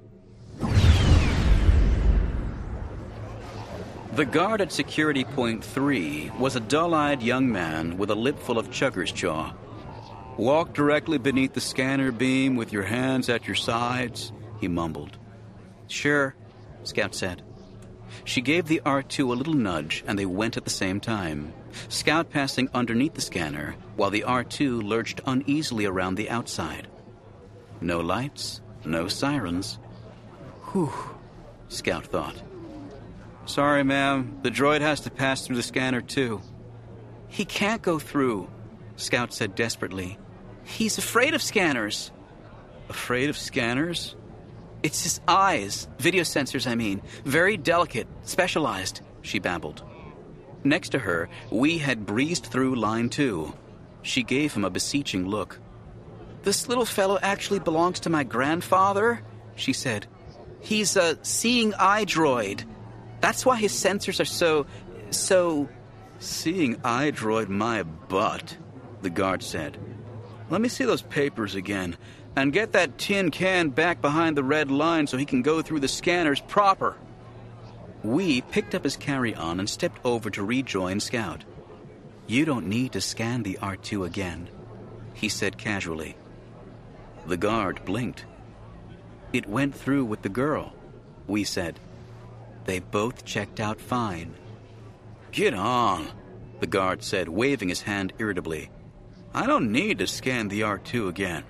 The guard at security point three was a dull-eyed young man with a lip full of chugger's jaw. Walk directly beneath the scanner beam with your hands at your sides, he mumbled. Sure, Scout said. She gave the R two a little nudge, and they went at the same time, Scout passing underneath the scanner, while the R two lurched uneasily around the outside. No lights, no sirens. Whew, Scout thought. Sorry, ma'am, the droid has to pass through the scanner, too. He can't go through, Scout said desperately. He's afraid of scanners. Afraid of scanners? It's his eyes. Video sensors, I mean. Very delicate, specialized, she babbled. Next to her, Wee had breezed through line two. She gave him a beseeching look. This little fellow actually belongs to my grandfather, she said. He's a seeing eye droid. That's why his sensors are so... so... Seeing eye droid my butt, the guard said. Let me see those papers again, and get that tin can back behind the red line so he can go through the scanners proper. Wee picked up his carry-on and stepped over to rejoin Scout. You don't need to scan the R two again, he said casually. The guard blinked. It went through with the girl, Wee said. They both checked out fine. Get on, the guard said, waving his hand irritably. I don't need to scan the R two again.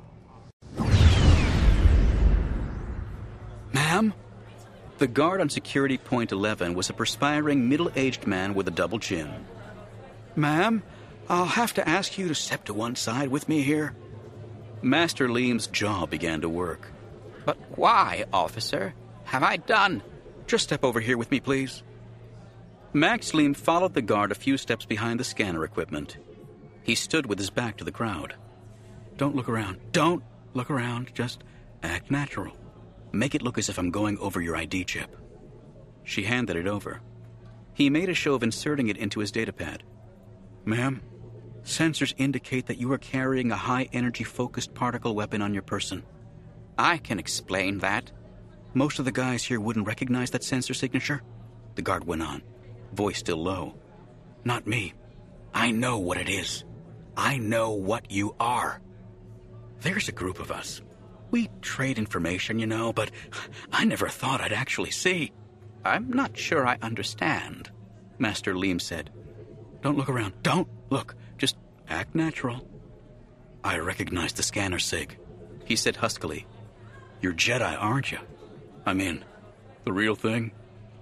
Ma'am? The guard on security point eleven was a perspiring, middle-aged man with a double chin. Ma'am, I'll have to ask you to step to one side with me here. Master Leem's jaw began to work. But why, officer? Have I done? Just step over here with me, please. Max Leem followed the guard a few steps behind the scanner equipment. He stood with his back to the crowd. Don't look around. Don't look around. Just act natural. Make it look as if I'm going over your I D chip. She handed it over. He made a show of inserting it into his datapad. Ma'am, sensors indicate that you are carrying a high-energy focused particle weapon on your person. I can explain that. Most of the guys here wouldn't recognize that sensor signature, the guard went on, voice still low. Not me. I know what it is. I know what you are. There's a group of us. We trade information, you know, but I never thought I'd actually see. I'm not sure I understand, Master Leem said. Don't look around. Don't look. Just act natural. I recognize the scanner sig, he said huskily. You're Jedi, aren't you? I mean, the real thing?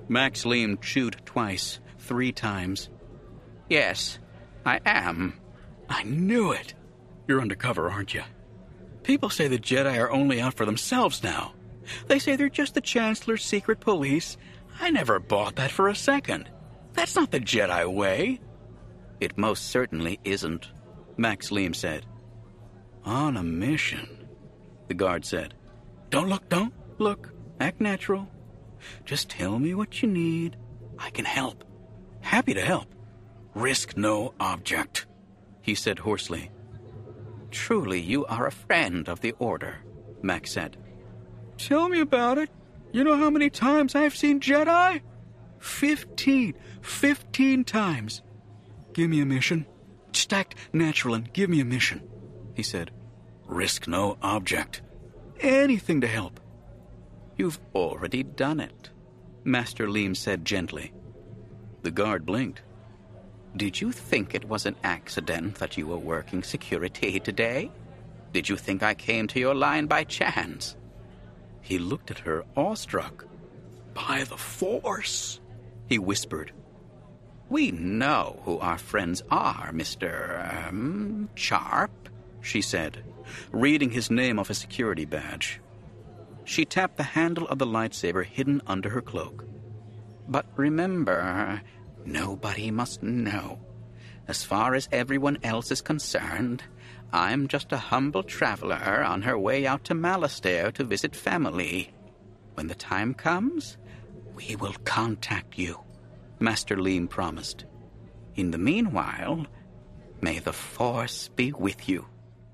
Max Leem chewed twice, three times. Yes, I am. I knew it. You're undercover, aren't you? People say the Jedi are only out for themselves now. They say they're just the Chancellor's secret police. I never bought that for a second. That's not the Jedi way. It most certainly isn't, Max Leem said. On a mission, the guard said. Don't look, don't look. Act natural. Just tell me what you need. I can help. Happy to help. Risk no object, he said hoarsely. Truly, you are a friend of the Order, Max said. Tell me about it. You know how many times I've seen Jedi? Fifteen. Fifteen times. Give me a mission. Just act natural and give me a mission, he said. Risk no object. Anything to help. You've already done it, Master Leem said gently. The guard blinked. Did you think it was an accident that you were working security today? Did you think I came to your line by chance? He looked at her, awestruck. By the Force, he whispered. We know who our friends are, Mister Um, Sharp, she said, reading his name off a security badge. She tapped the handle of the lightsaber hidden under her cloak. But remember, nobody must know. As far as everyone else is concerned, I'm just a humble traveler on her way out to Malastare to visit family. When the time comes, we will contact you, Master Leem promised. In the meanwhile, may the Force be with you.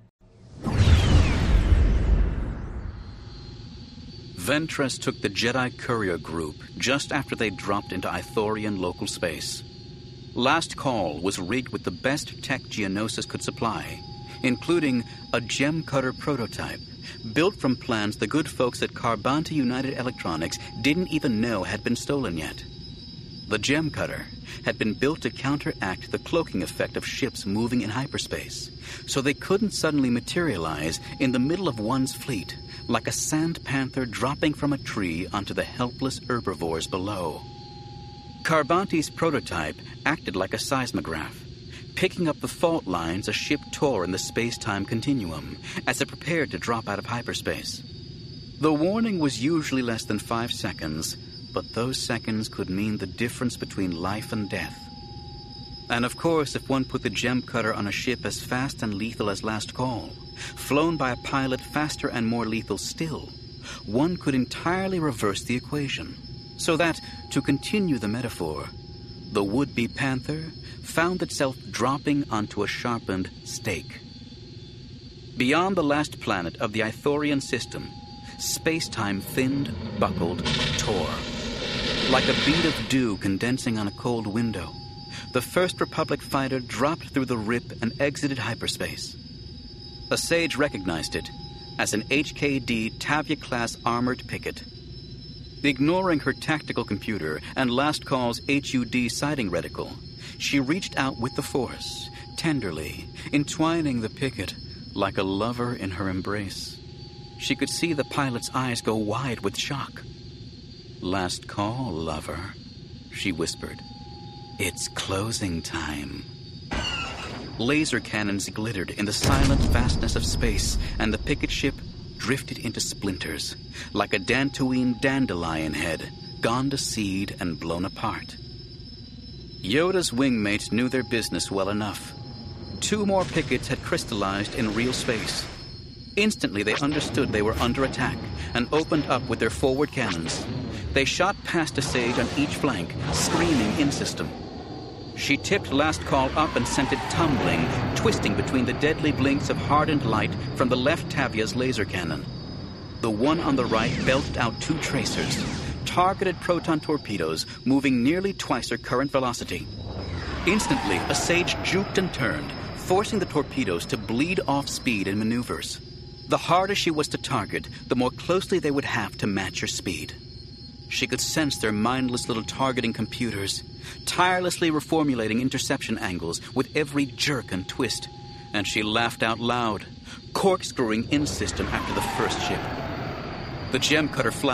Ventress took the Jedi courier group just after they dropped into Ithorian local space. Last Call was rigged with the best tech Geonosis could supply, including a gem cutter prototype built from plans the good folks at Carbanta United Electronics didn't even know had been stolen yet. The gem cutter had been built to counteract the cloaking effect of ships moving in hyperspace, so they couldn't suddenly materialize in the middle of one's fleet like a sand panther dropping from a tree onto the helpless herbivores below. Carbanti's prototype acted like a seismograph, picking up the fault lines a ship tore in the space-time continuum as it prepared to drop out of hyperspace. The warning was usually less than five seconds, but those seconds could mean the difference between life and death. And of course, if one put the gem cutter on a ship as fast and lethal as Last Call, flown by a pilot faster and more lethal still, one could entirely reverse the equation. So that, to continue the metaphor, the would-be panther found itself dropping onto a sharpened stake. Beyond the last planet of the Ithorian system, space-time thinned, buckled, tore. Like a bead of dew condensing on a cold window, the First Republic fighter dropped through the rip and exited hyperspace. A Sage recognized it as an H K D Tavia-class armored picket. Ignoring her tactical computer and Last Call's H U D sighting reticle, she reached out with the Force, tenderly, entwining the picket like a lover in her embrace. She could see the pilot's eyes go wide with shock. "Last call, lover," she whispered. "It's closing time." Laser cannons glittered in the silent vastness of space, and the picket ship drifted into splinters, like a Dantooine dandelion head, gone to seed and blown apart. Yoda's wingmates knew their business well enough. Two more pickets had crystallized in real space. Instantly, they understood they were under attack and opened up with their forward cannons. They shot past a Sage on each flank, screaming in-system. She tipped Last Call up and sent it tumbling, twisting between the deadly blinks of hardened light from the left Tavia's laser cannon. The one on the right belched out two tracers, targeted proton torpedoes moving nearly twice her current velocity. Instantly, a Sage juked and turned, forcing the torpedoes to bleed off speed in maneuvers. The harder she was to target, the more closely they would have to match her speed. She could sense their mindless little targeting computers, tirelessly reformulating interception angles with every jerk and twist, and she laughed out loud, corkscrewing in system after the first ship. The gem cutter flashed,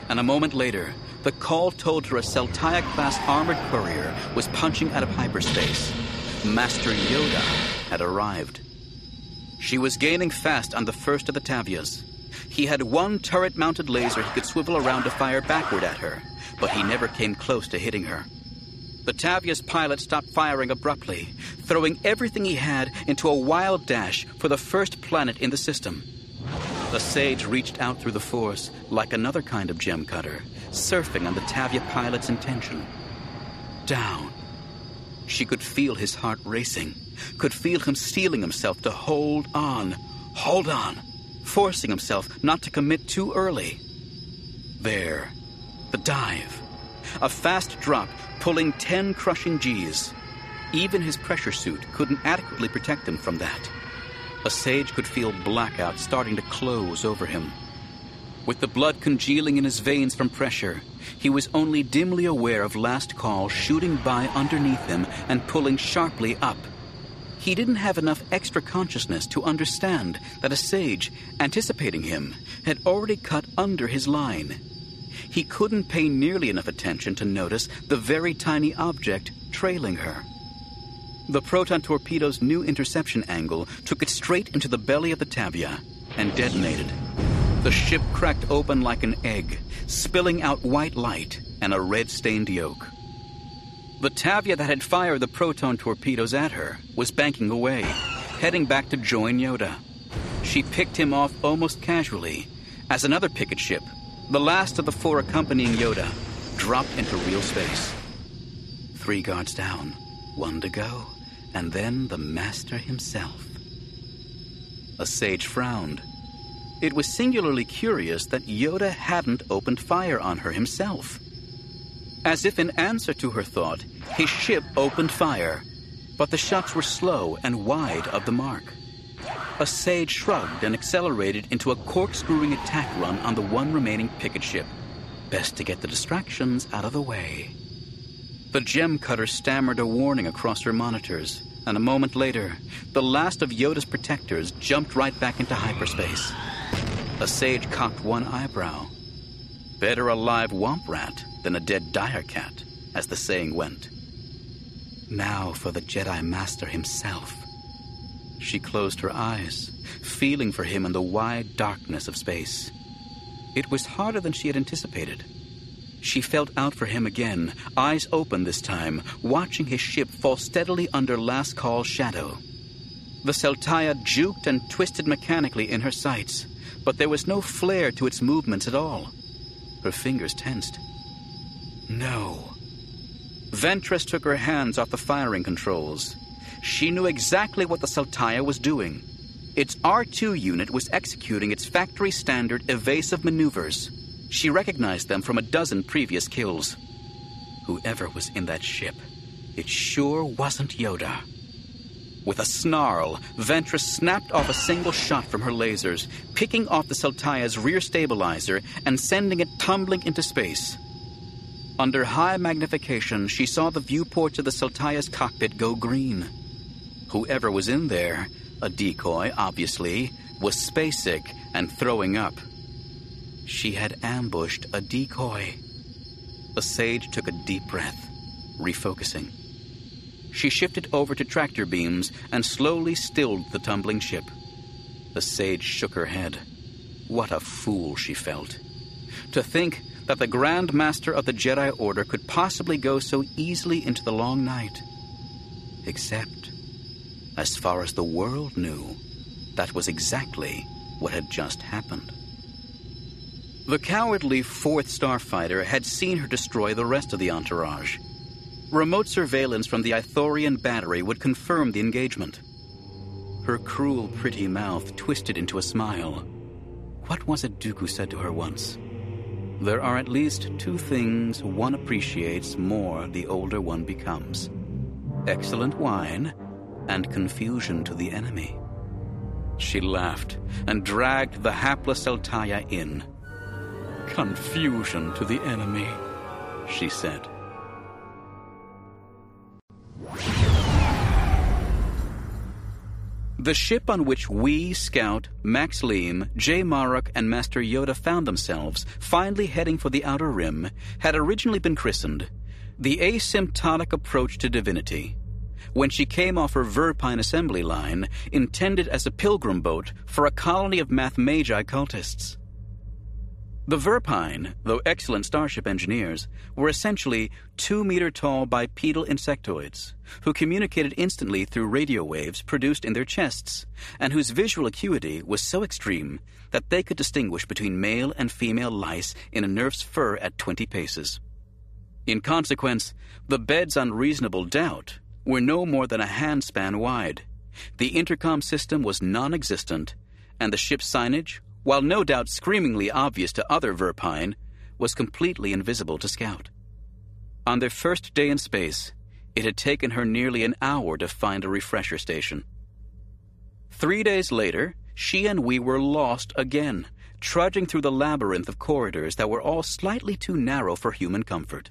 and a moment later, the call told her a Celtia-class armored courier was punching out of hyperspace. Master Yoda had arrived. She was gaining fast on the first of the Tavias. He had one turret-mounted laser he could swivel around to fire backward at her, but he never came close to hitting her. The Tavia's pilot stopped firing abruptly, throwing everything he had into a wild dash for the first planet in the system. The Sage reached out through the Force like another kind of gem cutter, surfing on the Tavia pilot's intention. Down. She could feel his heart racing, could feel him steeling himself to hold on, hold on, forcing himself not to commit too early. There. The dive. A fast drop pulling ten crushing G's. Even his pressure suit couldn't adequately protect him from that. A Sage could feel blackout starting to close over him. With the blood congealing in his veins from pressure, he was only dimly aware of Last Call shooting by underneath him and pulling sharply up. He didn't have enough extra consciousness to understand that a Sage, anticipating him, had already cut under his line. He couldn't pay nearly enough attention to notice the very tiny object trailing her. The proton torpedo's new interception angle took it straight into the belly of the Tavia and detonated. The ship cracked open like an egg, spilling out white light and a red-stained yolk. The Tavia that had fired the proton torpedoes at her was banking away, heading back to join Yoda. She picked him off almost casually as another picket ship, the last of the four accompanying Yoda, dropped into real space. Three guards down, one to go, and then the Master himself. A Sage frowned. It was singularly curious that Yoda hadn't opened fire on her himself. As if in answer to her thought, his ship opened fire, but the shots were slow and wide of the mark. A Sage shrugged and accelerated into a corkscrewing attack run on the one remaining picket ship. Best to get the distractions out of the way. The gem cutter stammered a warning across her monitors, and a moment later, the last of Yoda's protectors jumped right back into hyperspace. A Sage cocked one eyebrow. Better a live womp rat than a dead dire cat, as the saying went. Now for the Jedi Master himself. She closed her eyes, feeling for him in the wide darkness of space. It was harder than she had anticipated. She felt out for him again, eyes open this time, watching his ship fall steadily under Last Call's shadow. The Celtia juked and twisted mechanically in her sights, but there was no flair to its movements at all. Her fingers tensed. No. Ventress took her hands off the firing controls. She knew exactly what the Celtia was doing. Its R two unit was executing its factory-standard evasive maneuvers. She recognized them from a dozen previous kills. Whoever was in that ship, it sure wasn't Yoda. With a snarl, Ventress snapped off a single shot from her lasers, picking off the Celtia's rear stabilizer and sending it tumbling into space. Under high magnification, she saw the viewports of the Celtia's cockpit go green. Whoever was in there, a decoy, obviously, was space-sick and throwing up. She had ambushed a decoy. The Sage took a deep breath, refocusing. She shifted over to tractor beams and slowly stilled the tumbling ship. The Sage shook her head. What a fool she felt. To think that the Grand Master of the Jedi Order could possibly go so easily into the long night. Except, as far as the world knew, that was exactly what had just happened. The cowardly fourth Starfighter had seen her destroy the rest of the entourage. Remote surveillance from the Ithorian battery would confirm the engagement. Her cruel, pretty mouth twisted into a smile. What was it Dooku said to her once? There are at least two things one appreciates more the older one becomes. Excellent wine and confusion to the enemy. She laughed and dragged the hapless Celtia in. Confusion to the enemy, she said. The ship on which we, Scout, Max Leem, Jay Marok, and Master Yoda found themselves, finally heading for the Outer Rim, had originally been christened the Asymptotic Approach to Divinity, when she came off her Verpine assembly line, intended as a pilgrim boat for a colony of Math Magi cultists. The Verpine, though excellent starship engineers, were essentially two-meter-tall bipedal insectoids who communicated instantly through radio waves produced in their chests, and whose visual acuity was so extreme that they could distinguish between male and female lice in a nerf's fur at twenty paces. In consequence, the beds on Reasonable Doubt were no more than a handspan wide. The intercom system was non-existent, and the ship's signage, while no doubt screamingly obvious to other Verpine, was completely invisible to Scout. On their first day in space, it had taken her nearly an hour to find a refresher station. Three days later, she and we were lost again, trudging through the labyrinth of corridors that were all slightly too narrow for human comfort.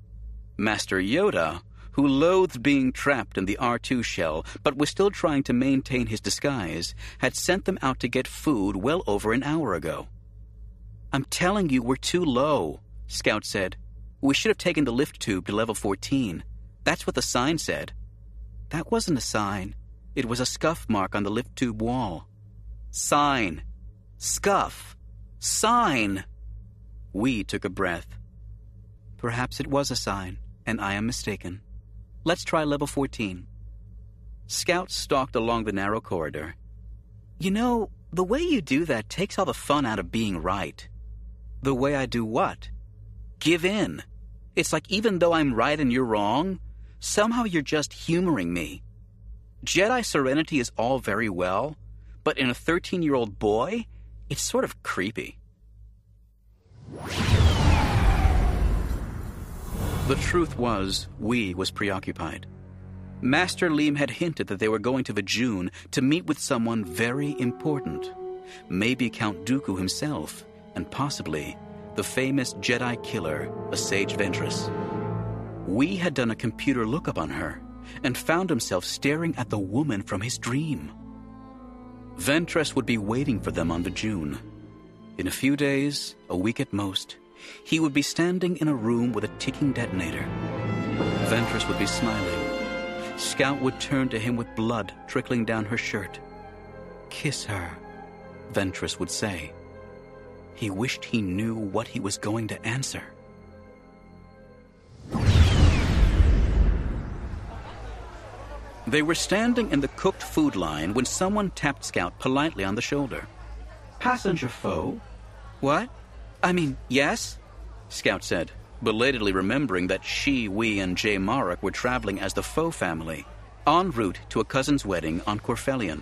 Master Yoda, who loathed being trapped in the R two shell but was still trying to maintain his disguise, had sent them out to get food well over an hour ago. "I'm telling you, we're too low," Scout said. "We should have taken the lift tube to level fourteen. That's what the sign said." "That wasn't a sign. It was a scuff mark on the lift tube wall." "Sign. Scuff. Sign." We took a breath. "Perhaps it was a sign, and I am mistaken. Let's try level fourteen. Scout stalked along the narrow corridor. "You know, the way you do that takes all the fun out of being right." "The way I do what?" "Give in. It's like even though I'm right and you're wrong, somehow you're just humoring me. Jedi serenity is all very well, but in a thirteen-year-old boy, it's sort of creepy." The truth was, we was preoccupied. Master Leem had hinted that they were going to Vajun to meet with someone very important. Maybe Count Dooku himself, and possibly the famous Jedi killer, Asajj Ventress. We had done a computer lookup on her and found himself staring at the woman from his dream. Ventress would be waiting for them on Vajun. In a few days, a week at most, he would be standing in a room with a ticking detonator. Ventress would be smiling. Scout would turn to him with blood trickling down her shirt. "Kiss her," Ventress would say. He wished he knew what he was going to answer. They were standing in the cooked food line when someone tapped Scout politely on the shoulder. "Passenger foe?" "What? I mean, yes," Scout said, belatedly remembering that she, we, and Jay Marok were traveling as the Foe family, en route to a cousin's wedding on Corfellian.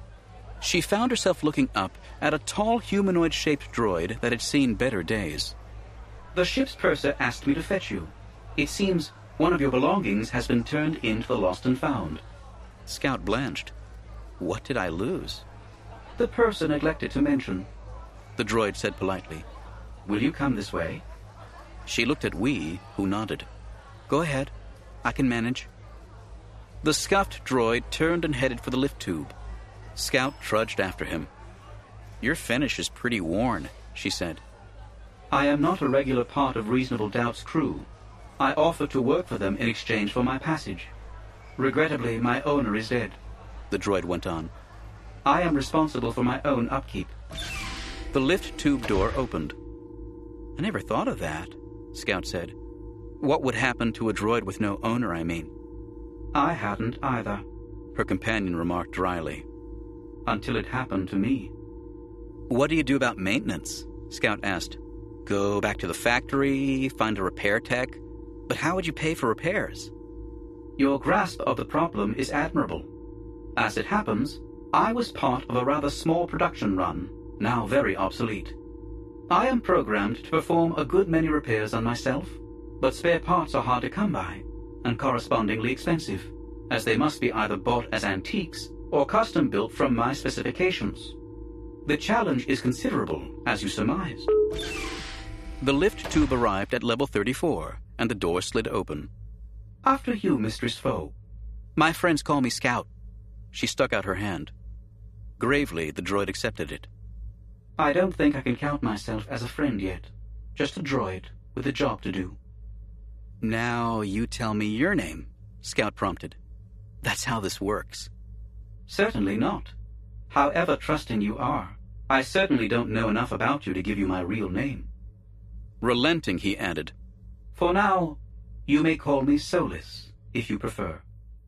She found herself looking up at a tall humanoid-shaped droid that had seen better days. "The ship's purser asked me to fetch you. It seems one of your belongings has been turned into the lost and found." Scout blanched. What did I lose? "The purser neglected to mention," the droid said politely. "Will you come this way?" She looked at we, who nodded. "Go ahead. I can manage." The scuffed droid turned and headed for the lift tube. Scout trudged after him. "Your finish is pretty worn," she said. "I am not a regular part of Reasonable Doubt's crew. I offered to work for them in exchange for my passage. Regrettably, my owner is dead," the droid went on. "I am responsible for my own upkeep." The lift tube door opened. "I never thought of that," Scout said. "What would happen to a droid with no owner, I mean?" "I hadn't either," her companion remarked dryly. "Until it happened to me." "What do you do about maintenance?" Scout asked. "Go back to the factory, find a repair tech? But how would you pay for repairs?" "Your grasp of the problem is admirable. As it happens, I was part of a rather small production run, now very obsolete. I am programmed to perform a good many repairs on myself, but spare parts are hard to come by, and correspondingly expensive, as they must be either bought as antiques or custom-built from my specifications. The challenge is considerable, as you surmised." The lift tube arrived at level thirty-four, and the door slid open. "After you, Mistress Foe." "My friends call me Scout." She stuck out her hand. Gravely, the droid accepted it. I don't think I can count myself as a friend yet. Just a droid with a job to do. Now you tell me your name, Scout prompted. That's how this works. Certainly not. However trusting you are, I certainly don't know enough about you to give you my real name. Relenting, he added, For now, you may call me Solus, if you prefer.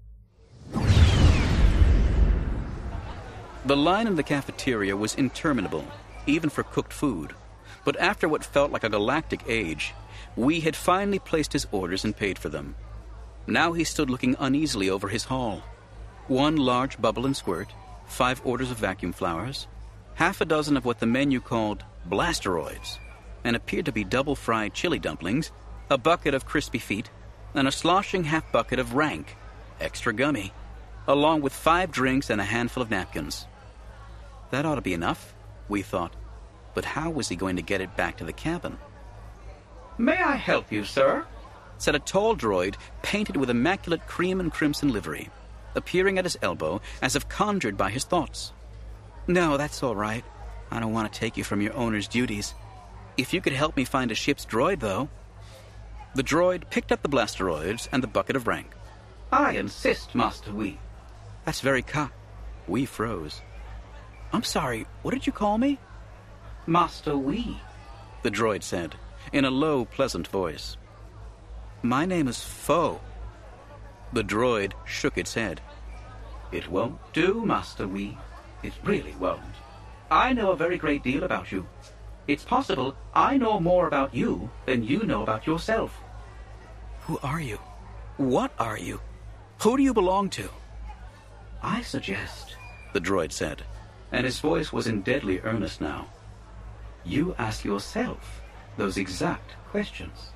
The line in the cafeteria was interminable, even for cooked food. But after what felt like a galactic age, we had finally placed his orders and paid for them. Now he stood looking uneasily over his haul. One large bubble and squirt, five orders of vacuum flowers, half a dozen of what the menu called blasteroids, and appeared to be double-fried chili dumplings, a bucket of crispy feet, and a sloshing half-bucket of rank, extra gummy, along with five drinks and a handful of napkins. That ought to be enough, we thought. But how was he going to get it back to the cabin? May I help you, sir? Said a tall droid painted with immaculate cream and crimson livery, appearing at his elbow as if conjured by his thoughts. No, that's all right. I don't want to take you from your owner's duties. If you could help me find a ship's droid, though. The droid picked up the blasteroids and the bucket of rank. I insist, Master Wee. That's very ca... We froze. I'm sorry, what did you call me? Master Wee, the droid said, in a low, pleasant voice. My name is Foe. The droid shook its head. It won't do, Master Wee. It really won't. I know a very great deal about you. It's possible I know more about you than you know about yourself. Who are you? What are you? Who do you belong to? I suggest, the droid said, and his voice was in deadly earnest now, you ask yourself those exact questions.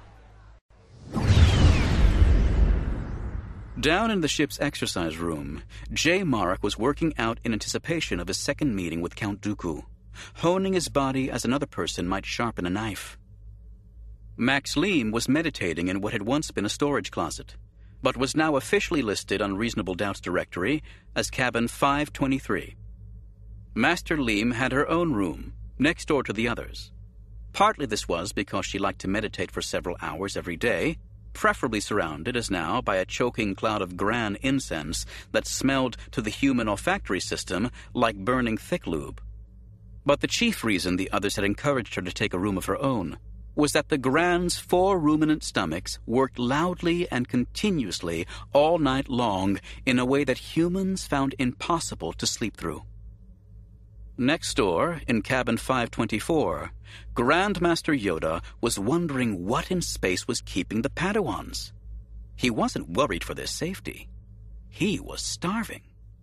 Down in the ship's exercise room, Jay Marek was working out in anticipation of his second meeting with Count Dooku, honing his body as another person might sharpen a knife. Max Leem was meditating in what had once been a storage closet, but was now officially listed on Reasonable Doubt's directory as Cabin five twenty-three. Master Leem had her own room, next door to the others. Partly this was because she liked to meditate for several hours every day, preferably surrounded, as now, by a choking cloud of gran incense that smelled to the human olfactory system like burning thick lube. But the chief reason the others had encouraged her to take a room of her own was that the Gran's four ruminant stomachs worked loudly and continuously all night long in a way that humans found impossible to sleep through. Next door, in Cabin five twenty-four, Grandmaster Yoda was wondering what in space was keeping the Padawans. He wasn't worried for their safety. He was starving.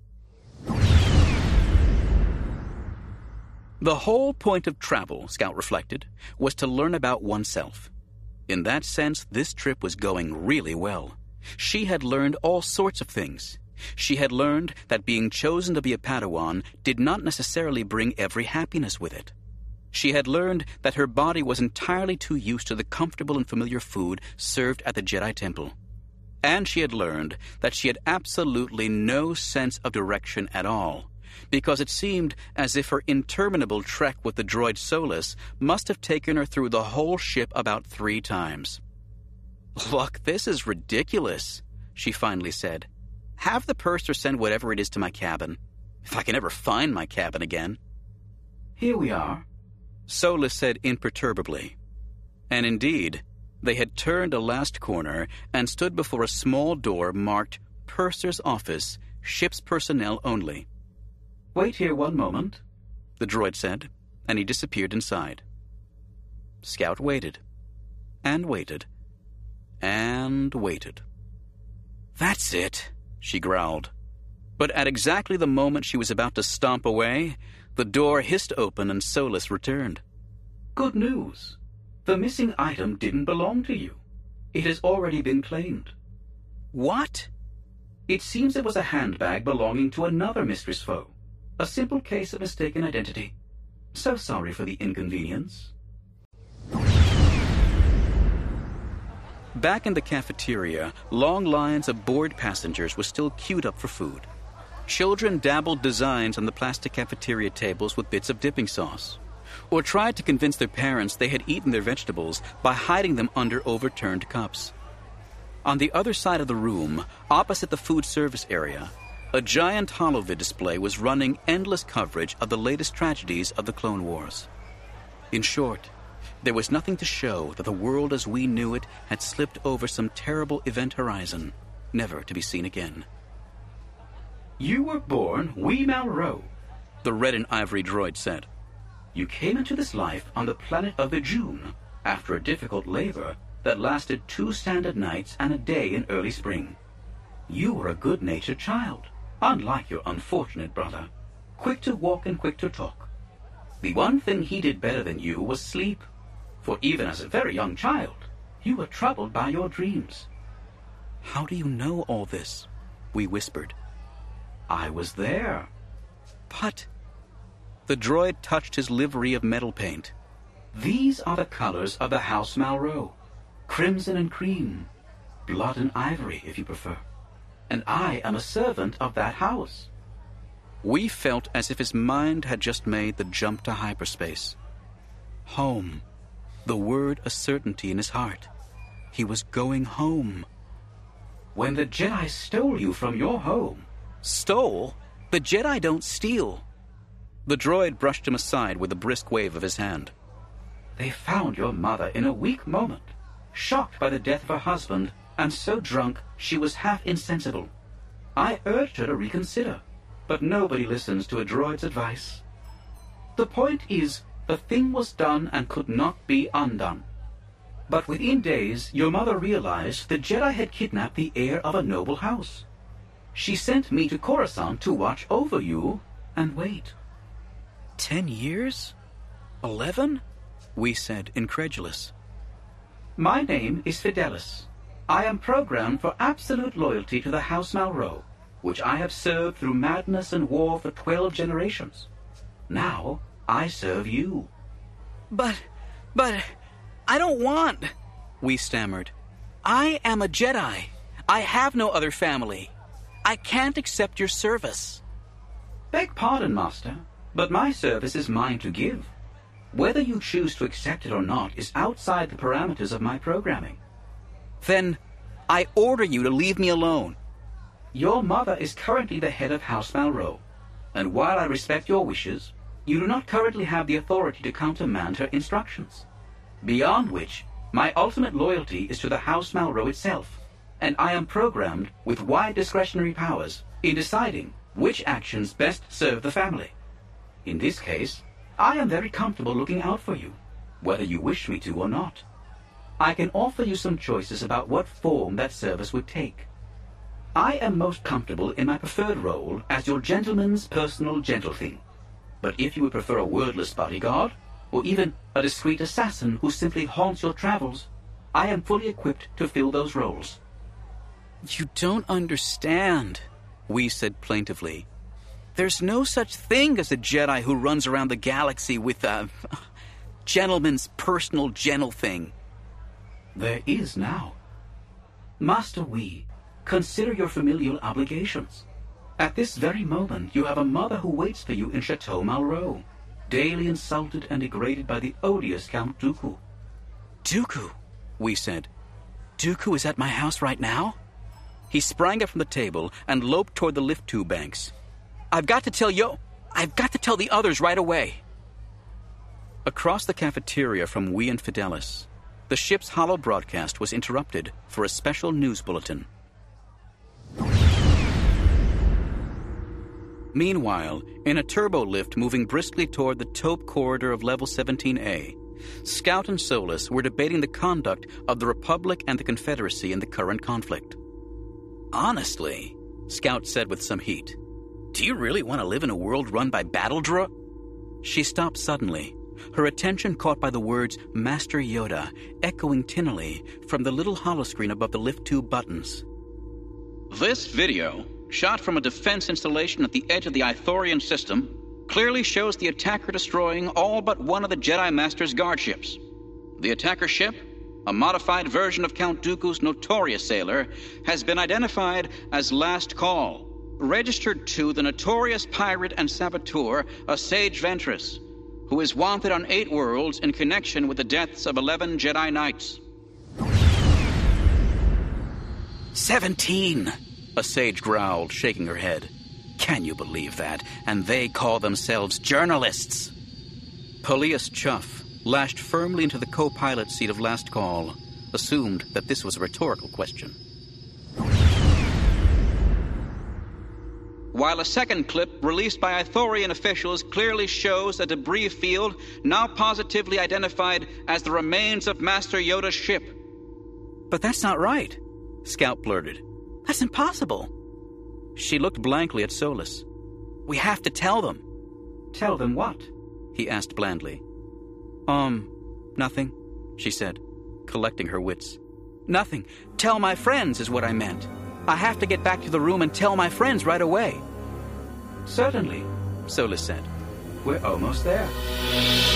The whole point of travel, Scout reflected, was to learn about oneself. In that sense, this trip was going really well. She had learned all sorts of things. She had learned that being chosen to be a Padawan did not necessarily bring every happiness with it. She had learned that her body was entirely too used to the comfortable and familiar food served at the Jedi Temple. And she had learned that she had absolutely no sense of direction at all, because it seemed as if her interminable trek with the droid Solus must have taken her through the whole ship about three times. "Look, this is ridiculous," she finally said. "Have the purser send whatever it is to my cabin, if I can ever find my cabin again." "Here we are," Solus said imperturbably. And indeed, they had turned a last corner and stood before a small door marked Purser's Office, Ship's Personnel Only. "Wait here one moment," the droid said, and he disappeared inside. Scout waited, and waited, and waited. "That's it," she growled. But at exactly the moment she was about to stomp away, the door hissed open and Solus returned. "Good news. The missing item didn't belong to you. It has already been claimed." "What?" "It seems it was a handbag belonging to another Mistress Foe. A simple case of mistaken identity. So sorry for the inconvenience." Back in the cafeteria, long lines of bored passengers were still queued up for food. Children dabbled designs on the plastic cafeteria tables with bits of dipping sauce, or tried to convince their parents they had eaten their vegetables by hiding them under overturned cups. On the other side of the room, opposite the food service area, a giant holovid display was running endless coverage of the latest tragedies of the Clone Wars. In short, there was nothing to show that the world as we knew it had slipped over some terrible event horizon, never to be seen again. You were born Wee Malraux, the red and ivory droid said. You came into this life on the planet of Vijun after a difficult labor that lasted two standard nights and a day in early spring. You were a good-natured child, unlike your unfortunate brother, quick to walk and quick to talk. The one thing he did better than you was sleep, for even as a very young child, you were troubled by your dreams. How do you know all this? We whispered. I was there. But... The droid touched his livery of metal paint. These are the colors of the House Malraux. Crimson and cream. Blood and ivory, if you prefer. And I am a servant of that house. We felt as if his mind had just made the jump to hyperspace. Home. The word a certainty in his heart. He was going home. When the Jedi stole you from your home... Stole? The Jedi don't steal. The droid brushed him aside with a brisk wave of his hand. They found your mother in a weak moment, shocked by the death of her husband, and so drunk she was half insensible. I urged her to reconsider, but nobody listens to a droid's advice. The point is, the thing was done and could not be undone. But within days, your mother realized the Jedi had kidnapped the heir of a noble house. She sent me to Coruscant to watch over you and wait. Ten years? Eleven? We said, incredulous. My name is Fidelis. I am programmed for absolute loyalty to the House Malraux, which I have served through madness and war for twelve generations. Now, I serve you. But, but, I don't want... We stammered. I am a Jedi. I have no other family. I can't accept your service. Beg pardon, Master, but my service is mine to give. Whether you choose to accept it or not is outside the parameters of my programming. Then, I order you to leave me alone. Your mother is currently the head of House Malraux, and while I respect your wishes, you do not currently have the authority to countermand her instructions. Beyond which, my ultimate loyalty is to the House Malraux itself, and I am programmed with wide discretionary powers in deciding which actions best serve the family. In this case, I am very comfortable looking out for you, whether you wish me to or not. I can offer you some choices about what form that service would take. I am most comfortable in my preferred role as your gentleman's personal gentlething. But if you would prefer a wordless bodyguard, or even a discreet assassin who simply haunts your travels, I am fully equipped to fill those roles. You don't understand, we said plaintively. There's no such thing as a Jedi who runs around the galaxy with a gentleman's personal gentlething. There is now. Master Wee, consider your familial obligations. At this very moment, you have a mother who waits for you in Chateau Malraux, daily insulted and degraded by the odious Count Dooku. Dooku, we said. Dooku is at my house right now? He sprang up from the table and loped toward the lift tube banks. I've got to tell Yo... I've got to tell the others right away. Across the cafeteria from Wee and Fidelis, the ship's holo broadcast was interrupted for a special news bulletin. Meanwhile, in a turbo lift moving briskly toward the taupe corridor of Level seventeen A, Scout and Solus were debating the conduct of the Republic and the Confederacy in the current conflict. Honestly, Scout said with some heat, do you really want to live in a world run by battle dro... She stopped suddenly, her attention caught by the words Master Yoda echoing tinnily from the little holoscreen above the lift tube buttons. This video, shot from a defense installation at the edge of the Ithorian system, clearly shows the attacker destroying all but one of the Jedi Master's guard ships. The attacker ship, a modified version of Count Dooku's notorious sailor, has been identified as Last Call, registered to the notorious pirate and saboteur, Asajj Ventress, who is wanted on eight worlds in connection with the deaths of eleven Jedi Knights. Seventeen! Asajj growled, shaking her head. Can you believe that? And they call themselves journalists! Polius Chuff, lashed firmly into the co-pilot seat of Last Call, assumed that this was a rhetorical question. While a second clip released by Ithorian officials clearly shows a debris field now positively identified as the remains of Master Yoda's ship. But that's not right, Scout blurted. That's impossible. She looked blankly at Solus. We have to tell them. Tell them what? He asked blandly. Um, nothing, she said, collecting her wits. Nothing. Tell my friends is what I meant. I have to get back to the room and tell my friends right away. Certainly, Solus said. We're almost there.